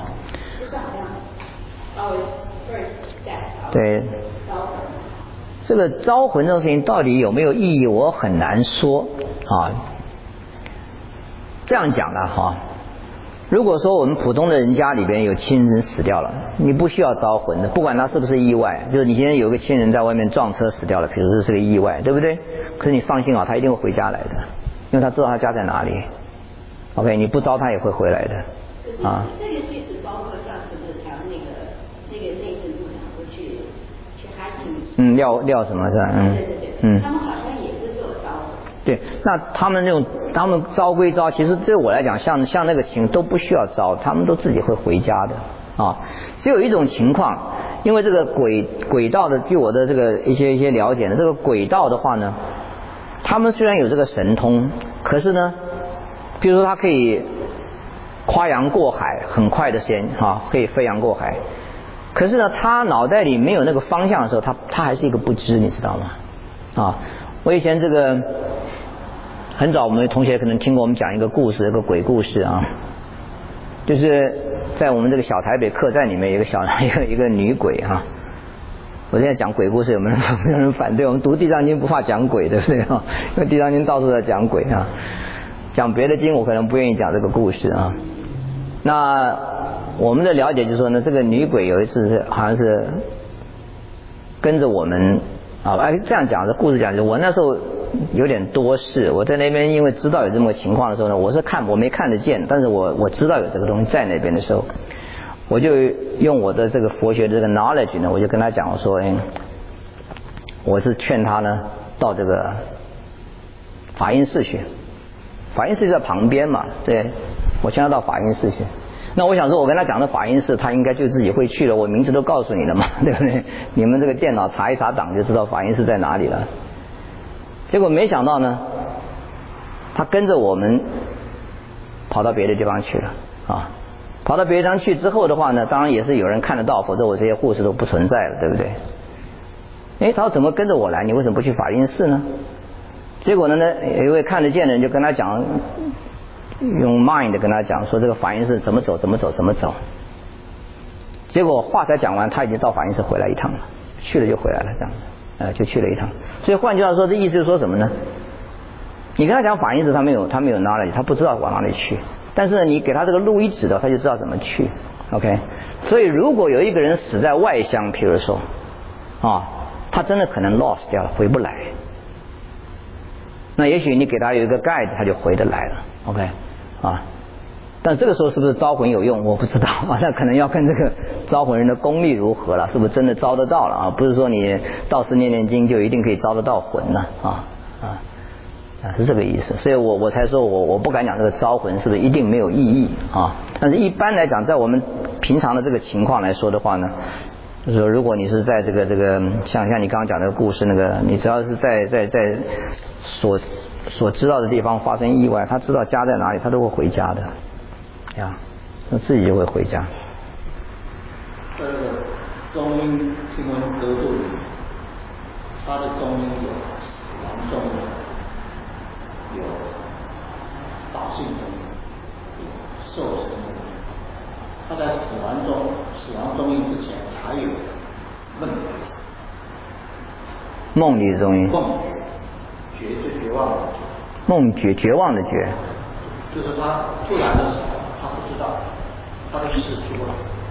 对，这个招魂这种事情到底有没有意义，我很难说啊。这样讲了哈，如果说我们普通的人家里边有亲人死掉了，你不需要招魂的，不管他是不是意外，就是你今天有个亲人在外面撞车死掉了，比如这是个意外，对不对？可是你放心啊，他一定会回家来的，因为他知道他家在哪里。OK， 你不招他也会回来的啊。 这个其实包括上次不是谈那个内政部长不去哈金。 廖什么是吧？ 对，他们好像也是做招魂。 对，那他们招归招，其实对我来讲，像那个情都不需要招，他们都自己会回家的啊。只有一种情况，因为这个轨道的，据我的这个一些了解呢，这个轨道的话呢，他们虽然有这个神通，可是呢，比如说他可以跨洋过海，很快的时间可以飞扬过海，可是呢，他脑袋里没有那个方向的时候，他还是一个不知，你知道吗？啊，我以前这个。很早我们同学可能听过我们讲一个故事，一个鬼故事啊，就是在我们这个小台北客栈里面有一个女鬼啊。我现在讲鬼故事有没有人反对？我们读地藏经不怕讲鬼，对不对啊？因为地藏经到处在讲鬼啊。讲别的经我可能不愿意讲这个故事啊。那我们的了解就是说呢，这个女鬼有一次好像是跟着我们这样讲的故事讲就是我那时候有点多事，我在那边因为知道有这么个情况的时候呢，我没看得见，但是我知道有这个东西在那边的时候，我就用我的这个佛学的这个 knowledge 呢，我就跟他讲，我说我是劝他呢到这个法音寺去，法音寺就在旁边嘛，对，我劝他到法音寺去。那我想说，我跟他讲的法音寺，他应该就自己会去了，我名字都告诉你了嘛，对不对？你们这个电脑查一查档就知道法音寺在哪里了。结果没想到呢，他跟着我们跑到别的地方去了啊！跑到别的地方去之后的话呢，当然也是有人看得到，否则我这些护士都不存在了，对不对？他说怎么跟着我来？你为什么不去法音寺呢？结果呢，有一位看得见的人就跟他讲，用 mind 跟他讲说这个法音寺怎么走。结果话才讲完，他已经到法音寺回来一趟了，去了就回来了，这样。就去了一趟。所以换句话说，这意思就是说什么呢？你跟他讲法音寺，他没有 knowledge， 他不知道往哪里去。但是呢，你给他这个路一指的，他就知道怎么去。OK， 所以如果有一个人死在外乡，譬如说他真的可能 lost 掉了，回不来。那也许你给他有一个 guide， 他就回得来了。OK， 但这个时候是不是招魂有用我不知道啊，那可能要看这个招魂人的功力如何了，是不是真的招得到了啊？不是说你道士念念经就一定可以招得到魂了是这个意思。所以我才说我不敢讲这个招魂是不是一定没有意义啊？但是一般来讲，在我们平常的这个情况来说的话呢，就是说如果你是在这个像你刚刚讲的故事那个，你只要是在所知道的地方发生意外，他知道家在哪里，他都会回家的呀，他自己就会回家。 这个中阴听闻得度里，他的中阴有死亡中阴，有导性中阴，有受生中阴。他在死亡中阴之前还有梦里， 梦里的中阴。 梦绝是绝望的绝。 梦绝望的绝。 就是他突然的时候，他不知道他的事出不来。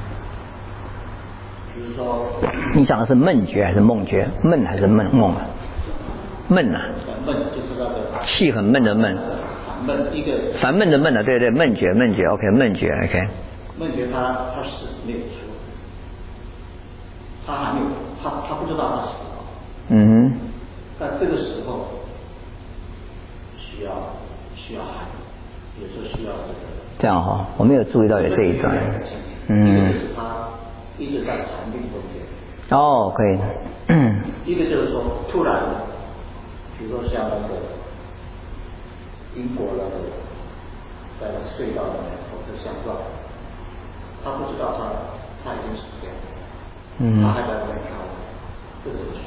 比如说， 你讲的是梦觉还是梦觉？闷还是梦啊？闷啊。 闷就是那个气很闷的闷。 烦闷一个。 烦闷的闷啊，对，闷觉 ，OK， 闷觉 ，OK。 梦觉他死没有出，他还没有，他不知道他死了。但这个时候需要喊，有时候需要这样哈，我没有注意到有这一段。 他一直在禅定中间。 哦，可以。 一个就是说突然的，比如说像那个英国那个在隧道里面火车相撞，他不知道他已经死掉了，他还在那边跳，这个是需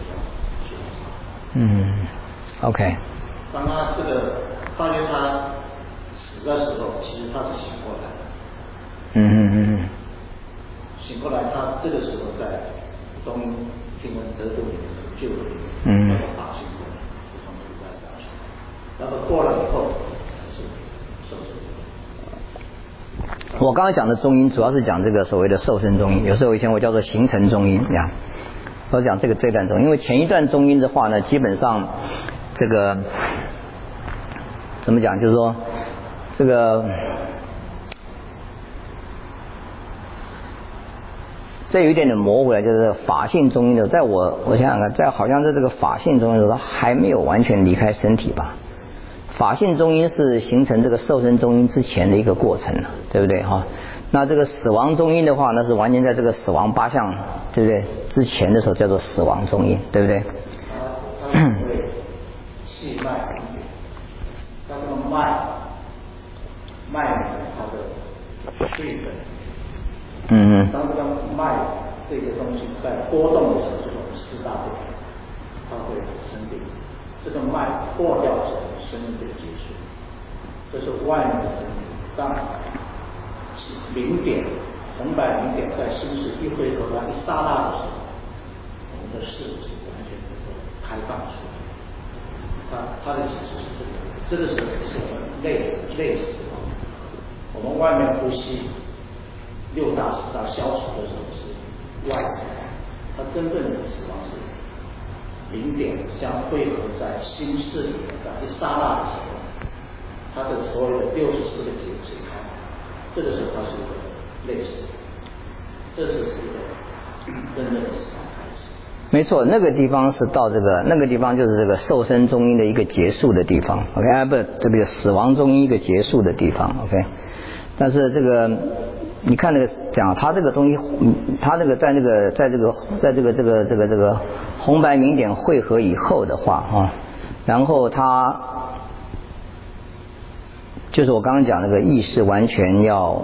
要。 OK。 当他这个发觉他死的时候，其实他是醒过来的。醒过来，他这个时候在中听闻得度里面救了那个法性功，就从这个讲起。然后过了以后是受生。 我刚刚讲的中阴主要是讲这个所谓的受生中阴，有时候以前我叫做形成中阴呀。我讲这段中，因为前一段中阴的话呢，基本上这个怎么讲，就是说这个这有一点点模糊了，就是法性中阴的，在我想想看，在好像在这个法性中阴的时候，还没有完全离开身体吧。法性中阴是形成这个受生中阴之前的一个过程了，对不对哈？那这个死亡中阴的话，那是完全在这个死亡八相，对不对？之前的时候叫做死亡中阴，对不对？ 气脉分别，它这个脉它的水分。当这个脉这个东西在波动的时候，这种四大部分，它会生病。这个脉破掉之后，生命就结束。这是外面的生命。当0点红白0点在心室一回头那一刹那的时候，我们的视是完全能够开放出来。它的解释是这个时候是我们累死亡。我们外面呼吸6大4大消除的时候是外死亡，它真正的死亡是0点相汇合在心室里面的一刹那的时候，它的所有的64个结解开，这个时候它是一个累死，这是一个真正的死亡开始。 没错，那个地方是到那个地方就是这个受生中阴的一个结束的地方 ，OK， 不，这个死亡中阴一个结束的地方 ，OK。但是这个你看那个讲他这个东西，他那个在这个红白明点汇合以后的话啊，然后他就是我刚刚讲那个意识完全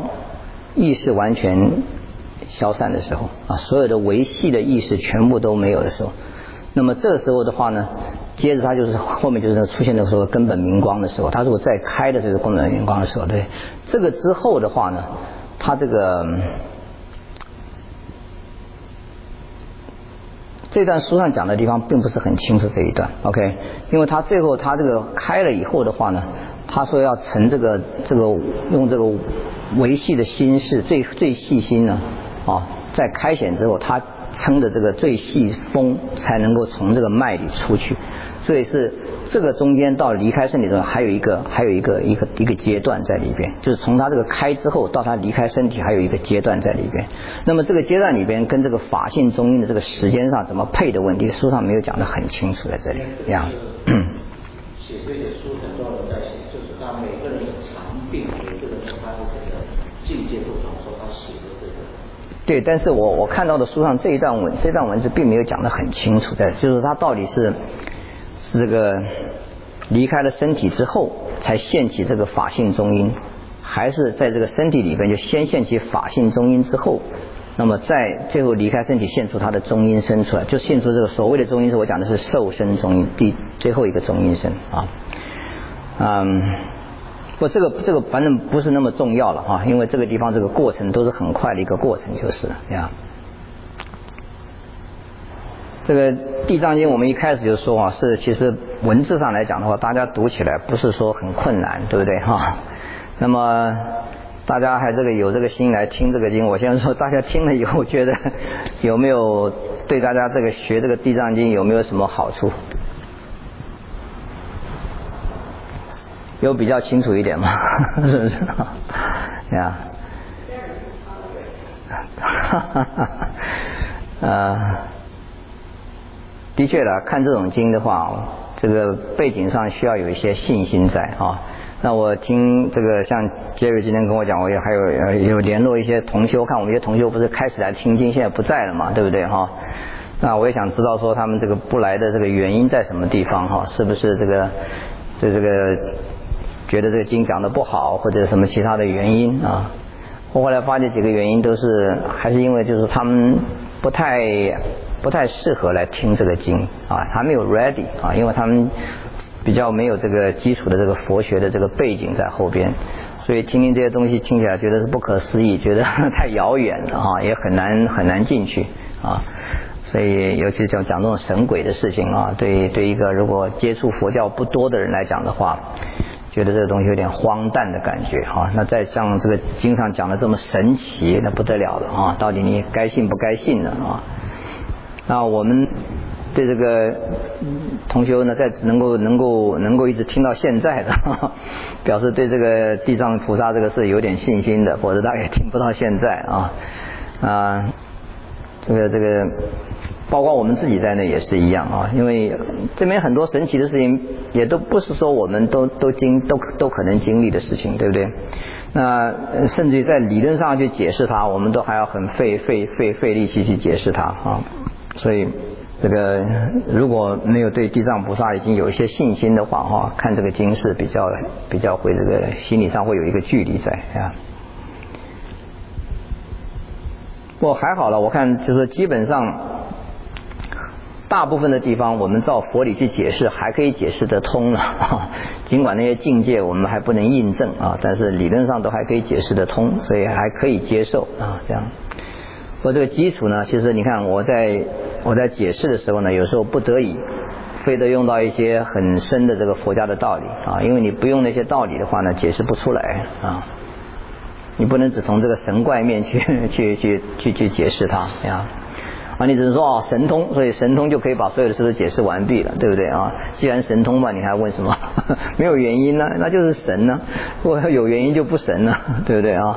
消散的时候啊，所有的维系的意识全部都没有的时候，那么这个时候的话呢，接着它就是后面就是出现的时候根本明光的时候，它如果再开的这个根本明光的时候，对，这个之后的话呢，它这段书上讲的地方并不是很清楚这一段 ，OK， 因为他最后他这个开了以后的话呢，他说要成这个用这个维系的心事最细心呢，在开显之后，他撑的这个最细风才能够从这个脉里出去，所以是这个中间到离开身体中还有一个阶段在里边，就是从它这个开之后到它离开身体还有一个阶段在里边。那么这个阶段里边跟这个法性中阴的这个时间上怎么配的问题，书上没有讲得很清楚在这里。 写这些书很多人在写，就是他每个人有长病，每个人他的这个境界不同，说他写的这个。 对，但是我看到的书上这一段文字并没有讲得很清楚的，就是他到底是这个离开了身体之后才现起这个法性中阴，还是在这个身体里边就先现起法性中阴之后，那么在最后离开身体现出他的中阴身出来，就现出这个所谓的中阴身，我讲的是受身中阴，最后一个中阴身啊。不，这个反正不是那么重要了啊，因为这个地方这个过程都是很快的一个过程就是了呀。这个地藏经我们一开始就说啊，是其实文字上来讲的话，大家读起来不是说很困难，对不对哈？那么大家还有这个心来听这个经，我先说大家听了以后觉得有没有对大家这个学这个地藏经有没有什么好处？有比较清楚一点吗？是不是？呀，的确的，看这种经的话，这个背景上需要有一些信心在啊。那我听这个像杰瑞今天跟我讲，我也还有联络一些同修，看我们一些同修不是开始来听经，现在不在了嘛，对不对哈？那我也想知道说他们这个不来的这个原因在什么地方哈？是不是这个觉得这个经讲的不好，或者什么其他的原因啊？我后来发现几个原因都是还是因为就是他们不太适合来听这个经啊，还没有 ready 啊，因为他们比较没有这个基础的这个佛学的这个背景在后边，所以听这些东西听起来觉得是不可思议，觉得太遥远了啊，也很难进去啊。所以尤其讲这种神鬼的事情啊，对一个如果接触佛教不多的人来讲的话，觉得这个东西有点荒诞的感觉啊。那再像这个经上讲的这么神奇，那不得了了啊！到底你该信不该信呢啊？那我们对这个同修呢，在能够一直听到现在的，表示对这个地藏菩萨这个是有点信心的，否则大概也听不到现在啊。这个包括我们自己在内也是一样啊，因为这边很多神奇的事情也都不是说我们都可能经历的事情，对不对？那甚至于在理论上去解释它，我们都还要很费力气去解释它啊。所以这个如果没有对地藏菩萨已经有一些信心的话哈，看这个经是比较会这个心理上会有一个距离在啊。不过还好了，我看就是基本上大部分的地方我们照佛理去解释还可以解释得通了，尽管那些境界我们还不能印证啊，但是理论上都还可以解释得通，所以还可以接受啊这样。不过这个基础呢，其实你看我在解释的时候呢，有时候不得已非得用到一些很深的这个佛家的道理啊，因为你不用那些道理的话呢，解释不出来啊。你不能只从这个神怪面去解释它呀，你只是说神通，所以神通就可以把所有的事都解释完毕了，对不对啊？既然神通嘛，你还问什么？没有原因呢，那就是神呢。如果有原因就不神了，对不对啊？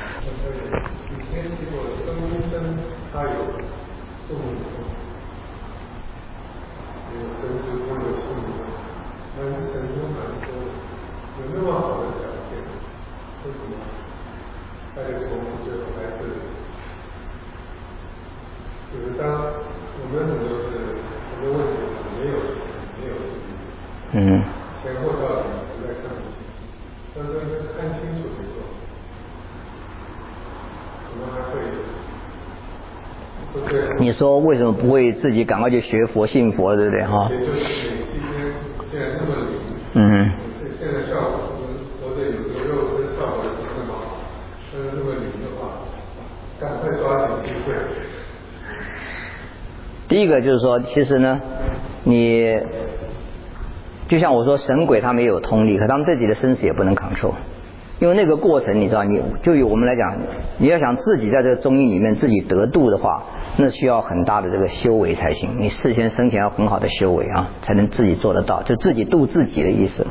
就是当我们很多问题没有前后道理实在看不清，但是看清楚以后，我们还会。 你说为什么不会自己赶快去学佛信佛，对不对哈？ 也就是你今天现在那么灵，现在效果我对有个肉身效果不是那么好，但是那么灵的话，赶快抓紧机会。 第一个就是说，其实呢，你就像我说，神鬼他们也有通力，可他们自己的生死也不能 control， 因为那个过程你知道，就以我们来讲，你要想自己在这个中阴里面自己得度的话， 那需要很大的这个修为才行。你事先生前要很好的修为啊，才能自己做得到，就自己度自己的意思。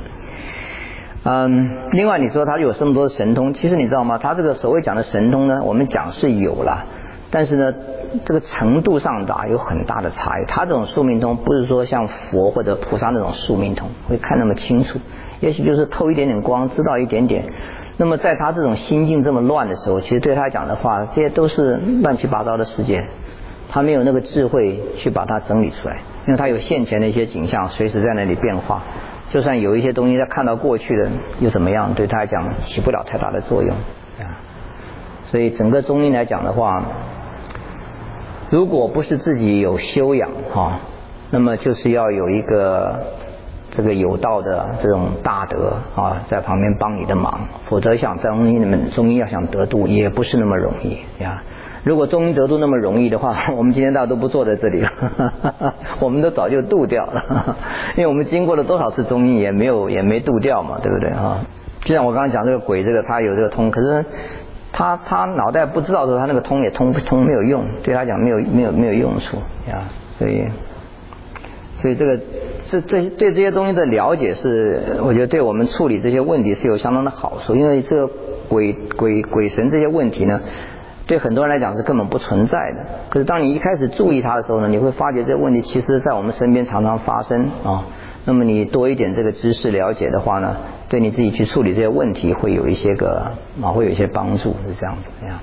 另外你说他有这么多的神通，其实你知道吗？他这个所谓讲的神通呢，我们讲是有了，但是呢，这个程度上的有很大的差异。他这种宿命通不是说像佛或者菩萨那种宿命通会看那么清楚，也许就是透一点点光，知道一点点。那么在他这种心境这么乱的时候，其实对他讲的话，这些都是乱七八糟的世界，他没有那个智慧去把它整理出来，因为他有现前的一些景象随时在那里变化，就算有一些东西他看到过去的又怎么样，对他来讲起不了太大的作用啊。所以整个中医来讲的话，如果不是自己有修养那么就是要有一个这个有道的这种大德在旁边帮你的忙，否则想在中医要想得度也不是那么容易呀。如果中医得度那么容易的话，我们今天大家都不坐在这里了我们都早就度掉了因为我们经过了多少次中医也没度掉嘛，对不对就像我刚刚讲这个鬼，这个他有这个通，可是他脑袋不知道的时候，他那个通也通没有用，对他讲没有用处呀。所以这个对这些东西的了解是，我觉得对我们处理这些问题是有相当的好处。因为这个鬼神这些问题呢，对很多人来讲是根本不存在的。可是当你一开始注意它的时候呢，你会发觉这个问题其实在我们身边常常发生那么你多一点这个知识了解的话呢，对你自己去处理这些问题会有一些会有一些帮助，是这样子呀。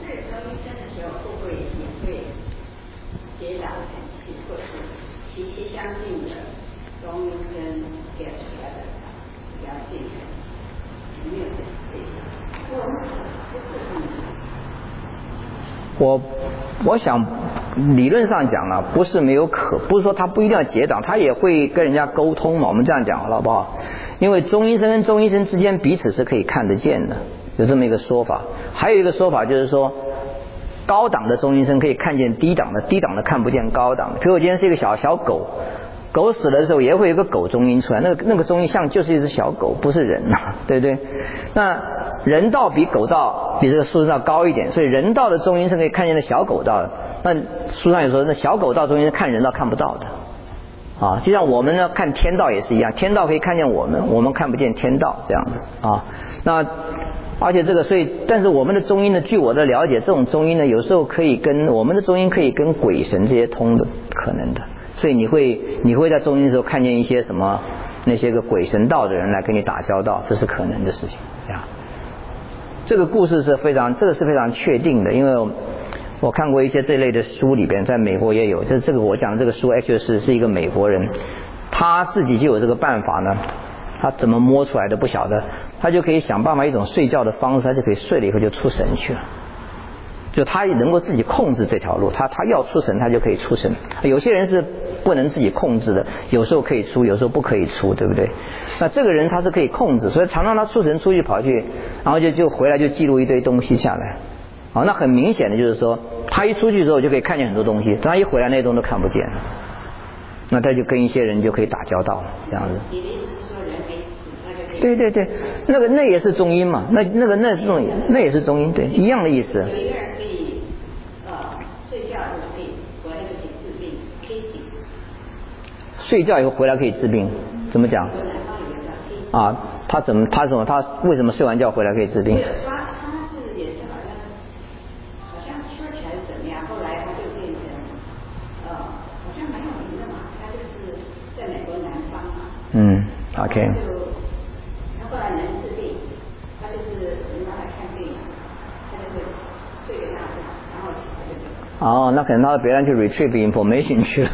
我想理论上讲了，不是说他不一定要结党，他也会跟人家沟通嘛。我们这样讲好不好？因为中医生跟中医生之间彼此是可以看得见的，有这么一个说法。还有一个说法就是说，高档的中医生可以看见低档的，低档的看不见高档的。比如我今天是一个小狗，狗死了的时候也会有一个狗中医出来，那个中医像就是一只小狗，不是人对不对？那人道比狗道比这个书上高一点，所以人道的中医是可以看见的小狗道的。那书上也说，那小狗道中医是看人道看不到的就像我们呢看天道也是一样，天道可以看见我们看不见天道这样子那而且这个但是我们的中医呢，据我的了解，这种中医呢有时候我们的中医可以跟鬼神这些通的可能的。所以你会在中医的时候看见一些什么那些个鬼神道的人来跟你打交道，这是可能的事情呀。这个故事是非常确定的，因为我看过一些这类的书里边，在美国也有，就是这个我讲的这个书 actually 是一个美国人，他自己就有这个办法呢，他怎么摸出来的不晓得，他就可以想办法一种睡觉的方式，他就可以睡了以后就出神去了。就他也能够自己控制这条路，他要出神他就可以出神。有些人是不能自己控制的，有时候可以出，有时候不可以出，对不对？那这个人他是可以控制，所以常常他出神出去跑去，然后就回来就记录一堆东西下来那很明显的就是说，他一出去之后就可以看见很多东西，他一回来那些东西都看不见了，那他就跟一些人就可以打交道这样子。对，那也是中医嘛，那也是中医，对，一样的意思。有一个人可以睡觉以后可以回来就可以治病，可以醒。睡觉以后回来可以治病，怎么讲？他为什么睡完觉回来可以治病？他是也是好像church还是怎么样，后来他就变成好像蛮有名的嘛，他就是在美国南方嘛。OK。后来能治病，他就是人家来看病，他就会睡给他，然后起来就那可能他别人去 retrieve information 去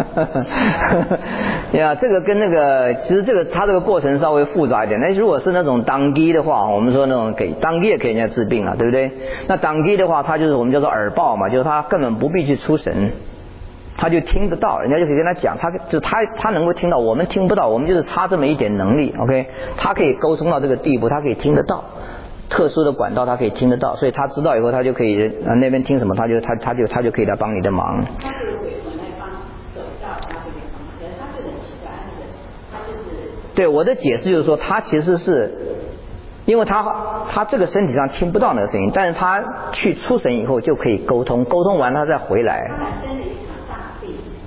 了这个跟那个其实他这个过程稍微复杂一点。那如果是那种当机的话，我们说那种当机也给人家治病了，对不对？那当机的话，他就是我们叫做耳报嘛，就是他根本不必去出神，他就听得到，人家就可以跟他讲，他能够听到，我们听不到，我们就是差这么一点能力 ，OK？ 他可以沟通到这个地步，他可以听得到，特殊的管道他可以听得到，所以他知道以后，他就可以那边听什么，他就可以来帮你的忙。他这个鬼魂来帮走到他这边，可是他是很奇怪，他就是对我的解释就是说，他其实是因为他这个身体上听不到那个声音，但是他去出神以后就可以沟通，沟通完他再回来。他生了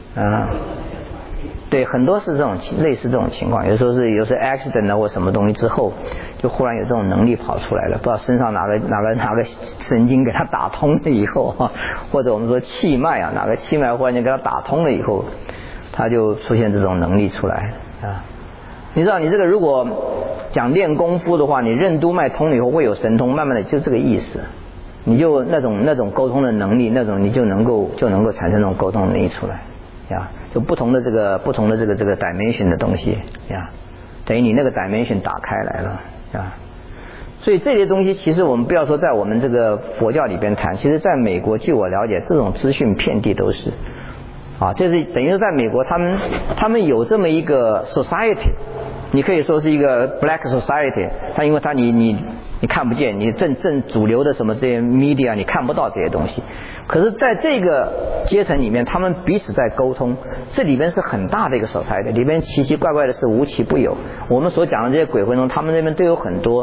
对，很多是这种类似这种情况，有时候 accident 或什么东西之后，就忽然有这种能力跑出来了，不知道身上哪个神经给它打通了以后或者我们说气脉哪个气脉忽然间给它打通了以后，它就出现这种能力出来啊。你知道你这个如果讲练功夫的话，你任督脉通了以后会有神通，慢慢的就这个意思，你就那种沟通的能力，你就能够产生那种沟通能力出来呀，就不同的这个 dimension 的东西呀，等于你那个 dimension 打开来了呀。所以这些东西其实我们不要说在我们这个佛教里边谈，其实在美国据我了解，这种资讯遍地都是啊，这是等于说在美国他们有这么一个 society， 你可以说是一个 black society， 因为你看不见，你正主流的什么这些 media 你看不到这些东西，可是在这个阶层里面他们彼此在沟通，这里边是很大的一个 society， 里边奇奇怪怪的事无奇不有，我们所讲的这些鬼魂中他们那边都有很多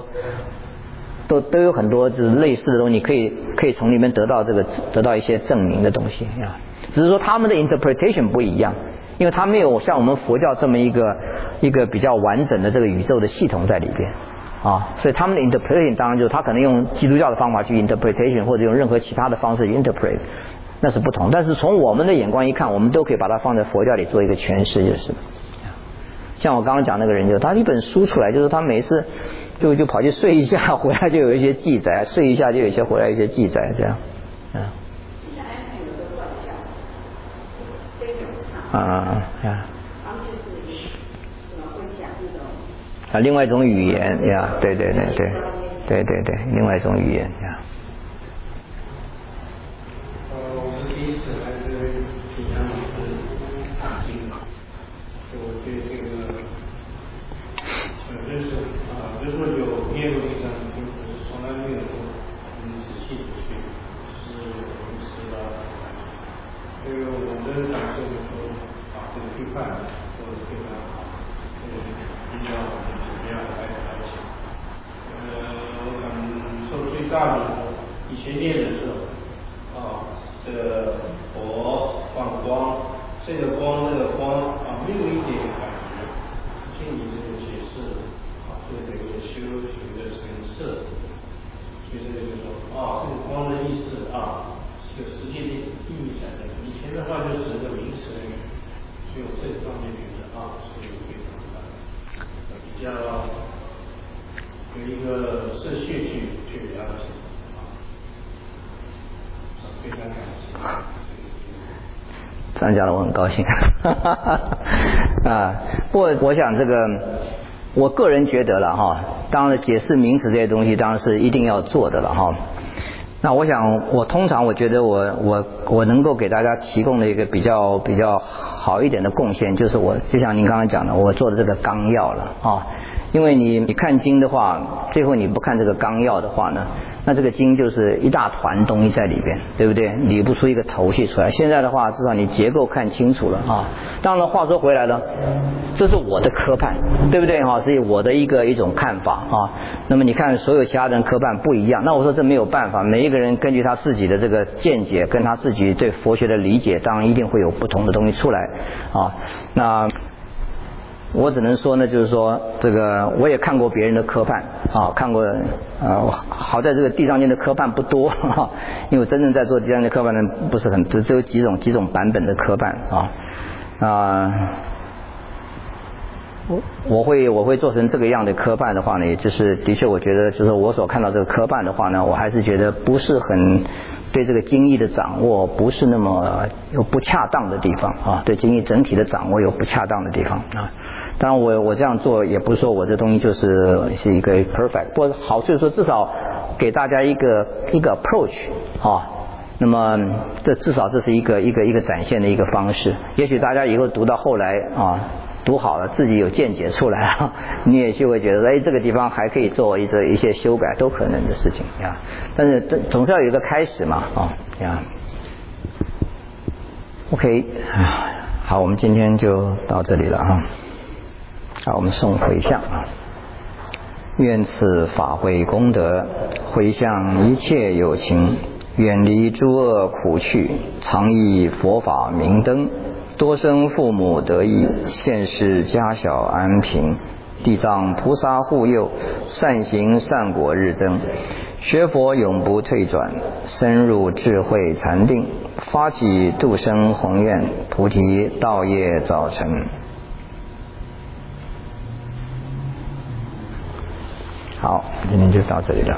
就是类似的东西，可以从里面得到一些证明的东西啊，只是说他们的 interpretation 不一样，因为他没有像我们佛教这么一个比较完整的这个宇宙的系统在里边啊，所以他们的 interpretation 当然就是他可能用基督教的方法去 interpretation， 或者用任何其他的方式去 interpret， 那是不同。但是从我们的眼光一看，我们都可以把它放在佛教里做一个诠释，就是像我刚刚讲那个人，就他一本书出来，就是他每次就跑去睡一下，回来就有一些记载，睡一下就有一些回来一些记载，这样另外一种语言呀，对，另外一种语言呀。 我是第一次来这边体验是大经，我对这个就是说有念过一张，就是从来没有仔细的去是的，因为我的感受就是说把这个规范做得非常好，一定要怎么样来讲。我感受最大的以前念的时候这个佛放光，这个光那个光没有一点感觉，听你这个解释对这个修行的神色，所以这个就说这个光的意思是个实际的意义在那里。以前的话就是个名词而已，所以我这方面觉得是有非常比较有一个顺序去了解非常感谢。 这样讲的我很高兴不过我想这个我个人觉得了当然解释名词这些东西当然是一定要做的了那我想我通常我觉得我能够给大家提供的一个比较好一点的贡献，就是就像您刚刚讲的，我做的这个纲要了因为你看经的话，最后你不看这个纲要的话呢，那这个经就是一大团东西在里边，对不对？理不出一个头绪出来。现在的话，至少你结构看清楚了当然话说回来了，这是我的科判，对不对是我的一种看法那么你看所有其他人科判不一样，那我说这没有办法，每一个人根据他自己的这个见解跟他自己对佛学的理解，当然一定会有不同的东西出来那我只能说呢，就是说这个我也看过别人的科判看过好在这个地藏经的科判不多因为真正在做地藏经的科判呢不是很只有几种版本的科判我会做成这个样的科判的话呢，也就是的确我觉得就是我所看到这个科判的话呢，我还是觉得不是很对这个经义的掌握不是那么有不恰当的地方对经义整体的掌握有不恰当的地方当然我这样做也不是说我这东西就是一个 perfect， 不过好处是说至少给大家一个 approach 那么这至少这是一个展现的一个方式，也许大家以后读到后来读好了自己有见解出来你也就会觉得这个地方还可以做一些修改，都可能的事情但是总是要有一个开始嘛OK 好，我们今天就到这里了好，我们诵回向愿赐法会功德，回向一切有情，远离诸恶苦趣，常以佛法明灯， 多生父母得益，现世家小安平，地藏菩萨护佑，善行善果日增，学佛永不退转，深入智慧禅定，发起度生宏愿，菩提道业早成。好，今天就到这里了。